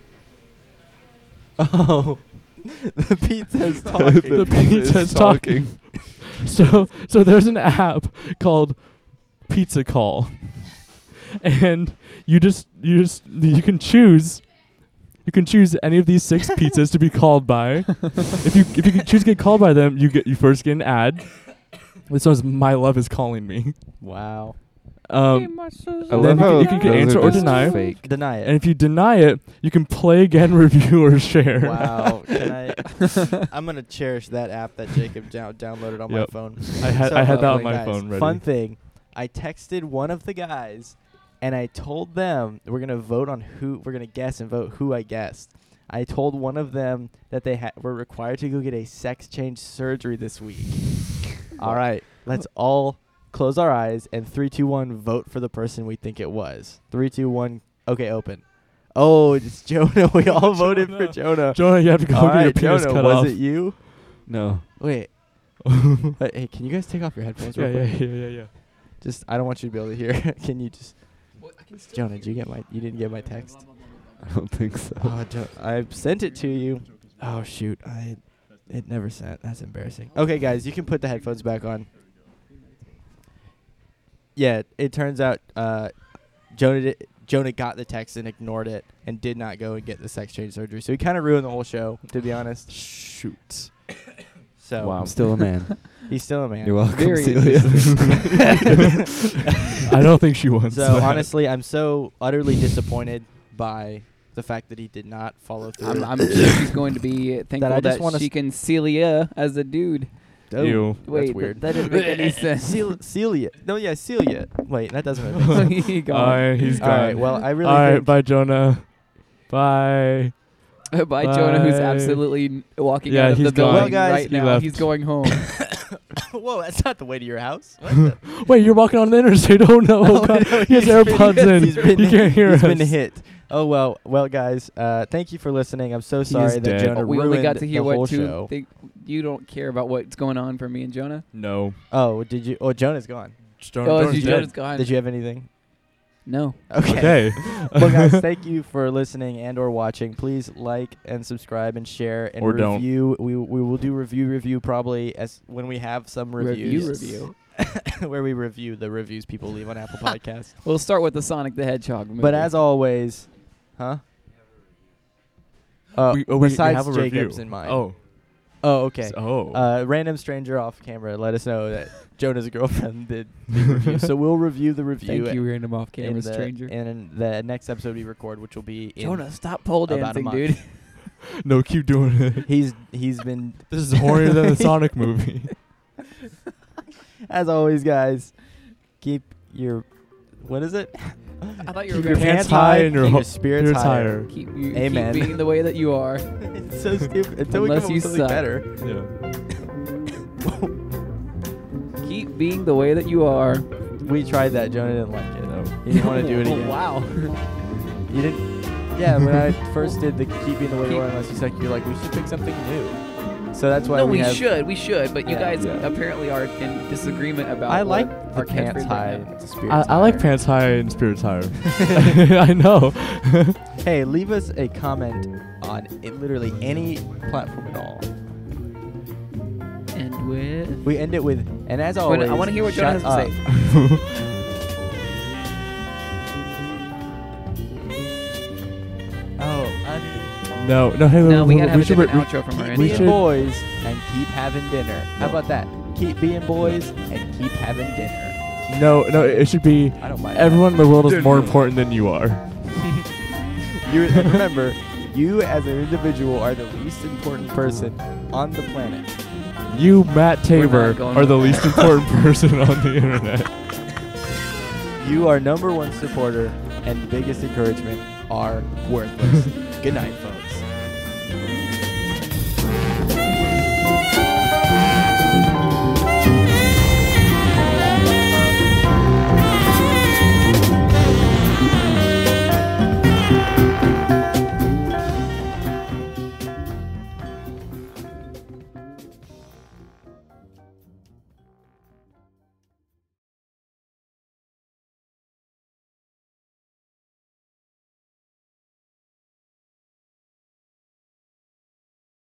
Oh. The pizza's talking. The pizza's talking. So there's an app called Pizza Call, and you can choose. You can choose any of these 6 pizzas to be called by. If you can choose to get called by them, you first get an ad. This one's "My Love Is Calling Me." Wow. I Then love how you can those answer are or just deny. fake. Deny it. And if you deny it, you can play again, review, or share. Wow. Can I? I'm gonna cherish that app that Jacob downloaded on my Yep. phone. I had So I had that on lovely, my guys. phone ready. Fun thing, I texted one of the guys, and I told them we're gonna vote on who we're gonna guess and vote who I guessed. I told one of them that they were required to go get a sex change surgery this week. All right, let's all close our eyes and 3, 2, 1 vote for the person we think it was. 3, 2, 1. Okay, open. Oh, it's Jonah. We all voted for Jonah. Jonah, you have to go All get your right, penis Jonah, cut was off. it you? No. Wait. Hey, can you guys take off your headphones? Yeah, real yeah, quick? yeah. Just, I don't want you to be able to hear. Can you just, Jonah? Did you get my? You didn't get my text. I don't think so. Oh, I sent it to you. Oh shoot, it never sent. That's embarrassing. Okay, guys, you can put the headphones back on. Yeah, it turns out Jonah got the text and ignored it and did not go and get the sex change surgery. So he kind of ruined the whole show, to be honest. Shoot. So I'm still a man. he's still a man. You're welcome, Very Celia. I don't think she wants So that. honestly, I'm so utterly disappointed by the fact that he did not follow through. I'm sure she's going to be thankful I just that, wanna she can Celia as a dude. Oh, Ew. Wait, that's weird. That didn't make any sense. Celia. No, yeah, Celia. Wait, that doesn't make sense. He gone. Alright, he's All gone. right, well, I really Alright, think bye, Jonah. Bye. By Jonah, who's Bye. absolutely walking Yeah, out of he's the gone. building Well, guys, right he now. left. He's going home. Whoa, that's not the way to your house. What the? Wait, you're walking on the interstate. Oh no. Oh, God. no, He has he's AirPods been- in. he's been- He can't hear He's us. been hit. Oh well, guys. Thank you for listening. I'm so sorry is that dead. Jonah We ruined only got to hear the whole what two. show. You don't care about what's going on for me and Jonah. No. Oh, did you? Oh, Jonah's gone. Jonah's dead. Jonah's gone. Did you have anything? No. Okay. Well, guys, thank you for listening and or watching. Please like and subscribe and share and Or don't. review. We will do review probably as when we have some reviews. Review. Where we review the reviews people leave on Apple Podcasts. We'll start with the Sonic the Hedgehog movie. But as always, huh? we besides have a Jacob's review. in mind. Oh. Oh, okay. Oh. Random stranger off camera let us know that Jonah's girlfriend did the review. So we'll review the review. Thank you, random off in camera the, stranger. in the next episode we record, which will be in Jonah, stop pole about a dancing, month. dude. No, keep doing it. He's been This is hornier than the Sonic movie. as always, guys. Keep your what is it? I thought you Keep were your gonna pants high high and your keep ho- your spirits spirits higher. higher. keep Amen. being the way that you are. It's so stupid. Until we Unless come up you with something suck. better. Yeah. Keep being the way that you are. We tried that. Jonah didn't like it. No. He didn't want to do it again. Wow. You didn't. Yeah, when I first did the keeping the way you are unless you suck, you're like, we should pick something new. So that's why No, we we have. should, but you Yeah. guys Yeah. apparently are in disagreement about I what like our the pants catchphrase high. right now. The spirits I like higher. pants high and spirits higher. I know. Hey, leave us a comment on literally any platform at all. And with We end it with, and as Wait, always, I want to hear what John shut has to up. say. Oh, I mean, No, hey, No, we gotta have a should different outro from our keep end. we being should- boys and keep having dinner. How about that? Keep being boys and keep having dinner. No, it should be I don't mind. everyone in the world is more important than you are. You remember, you as an individual are the least important person on the planet. You, Matt We're Tabor, not going are the with least that. important person on the internet. You are #1 supporter and biggest encouragement are worthless. Good night, folks.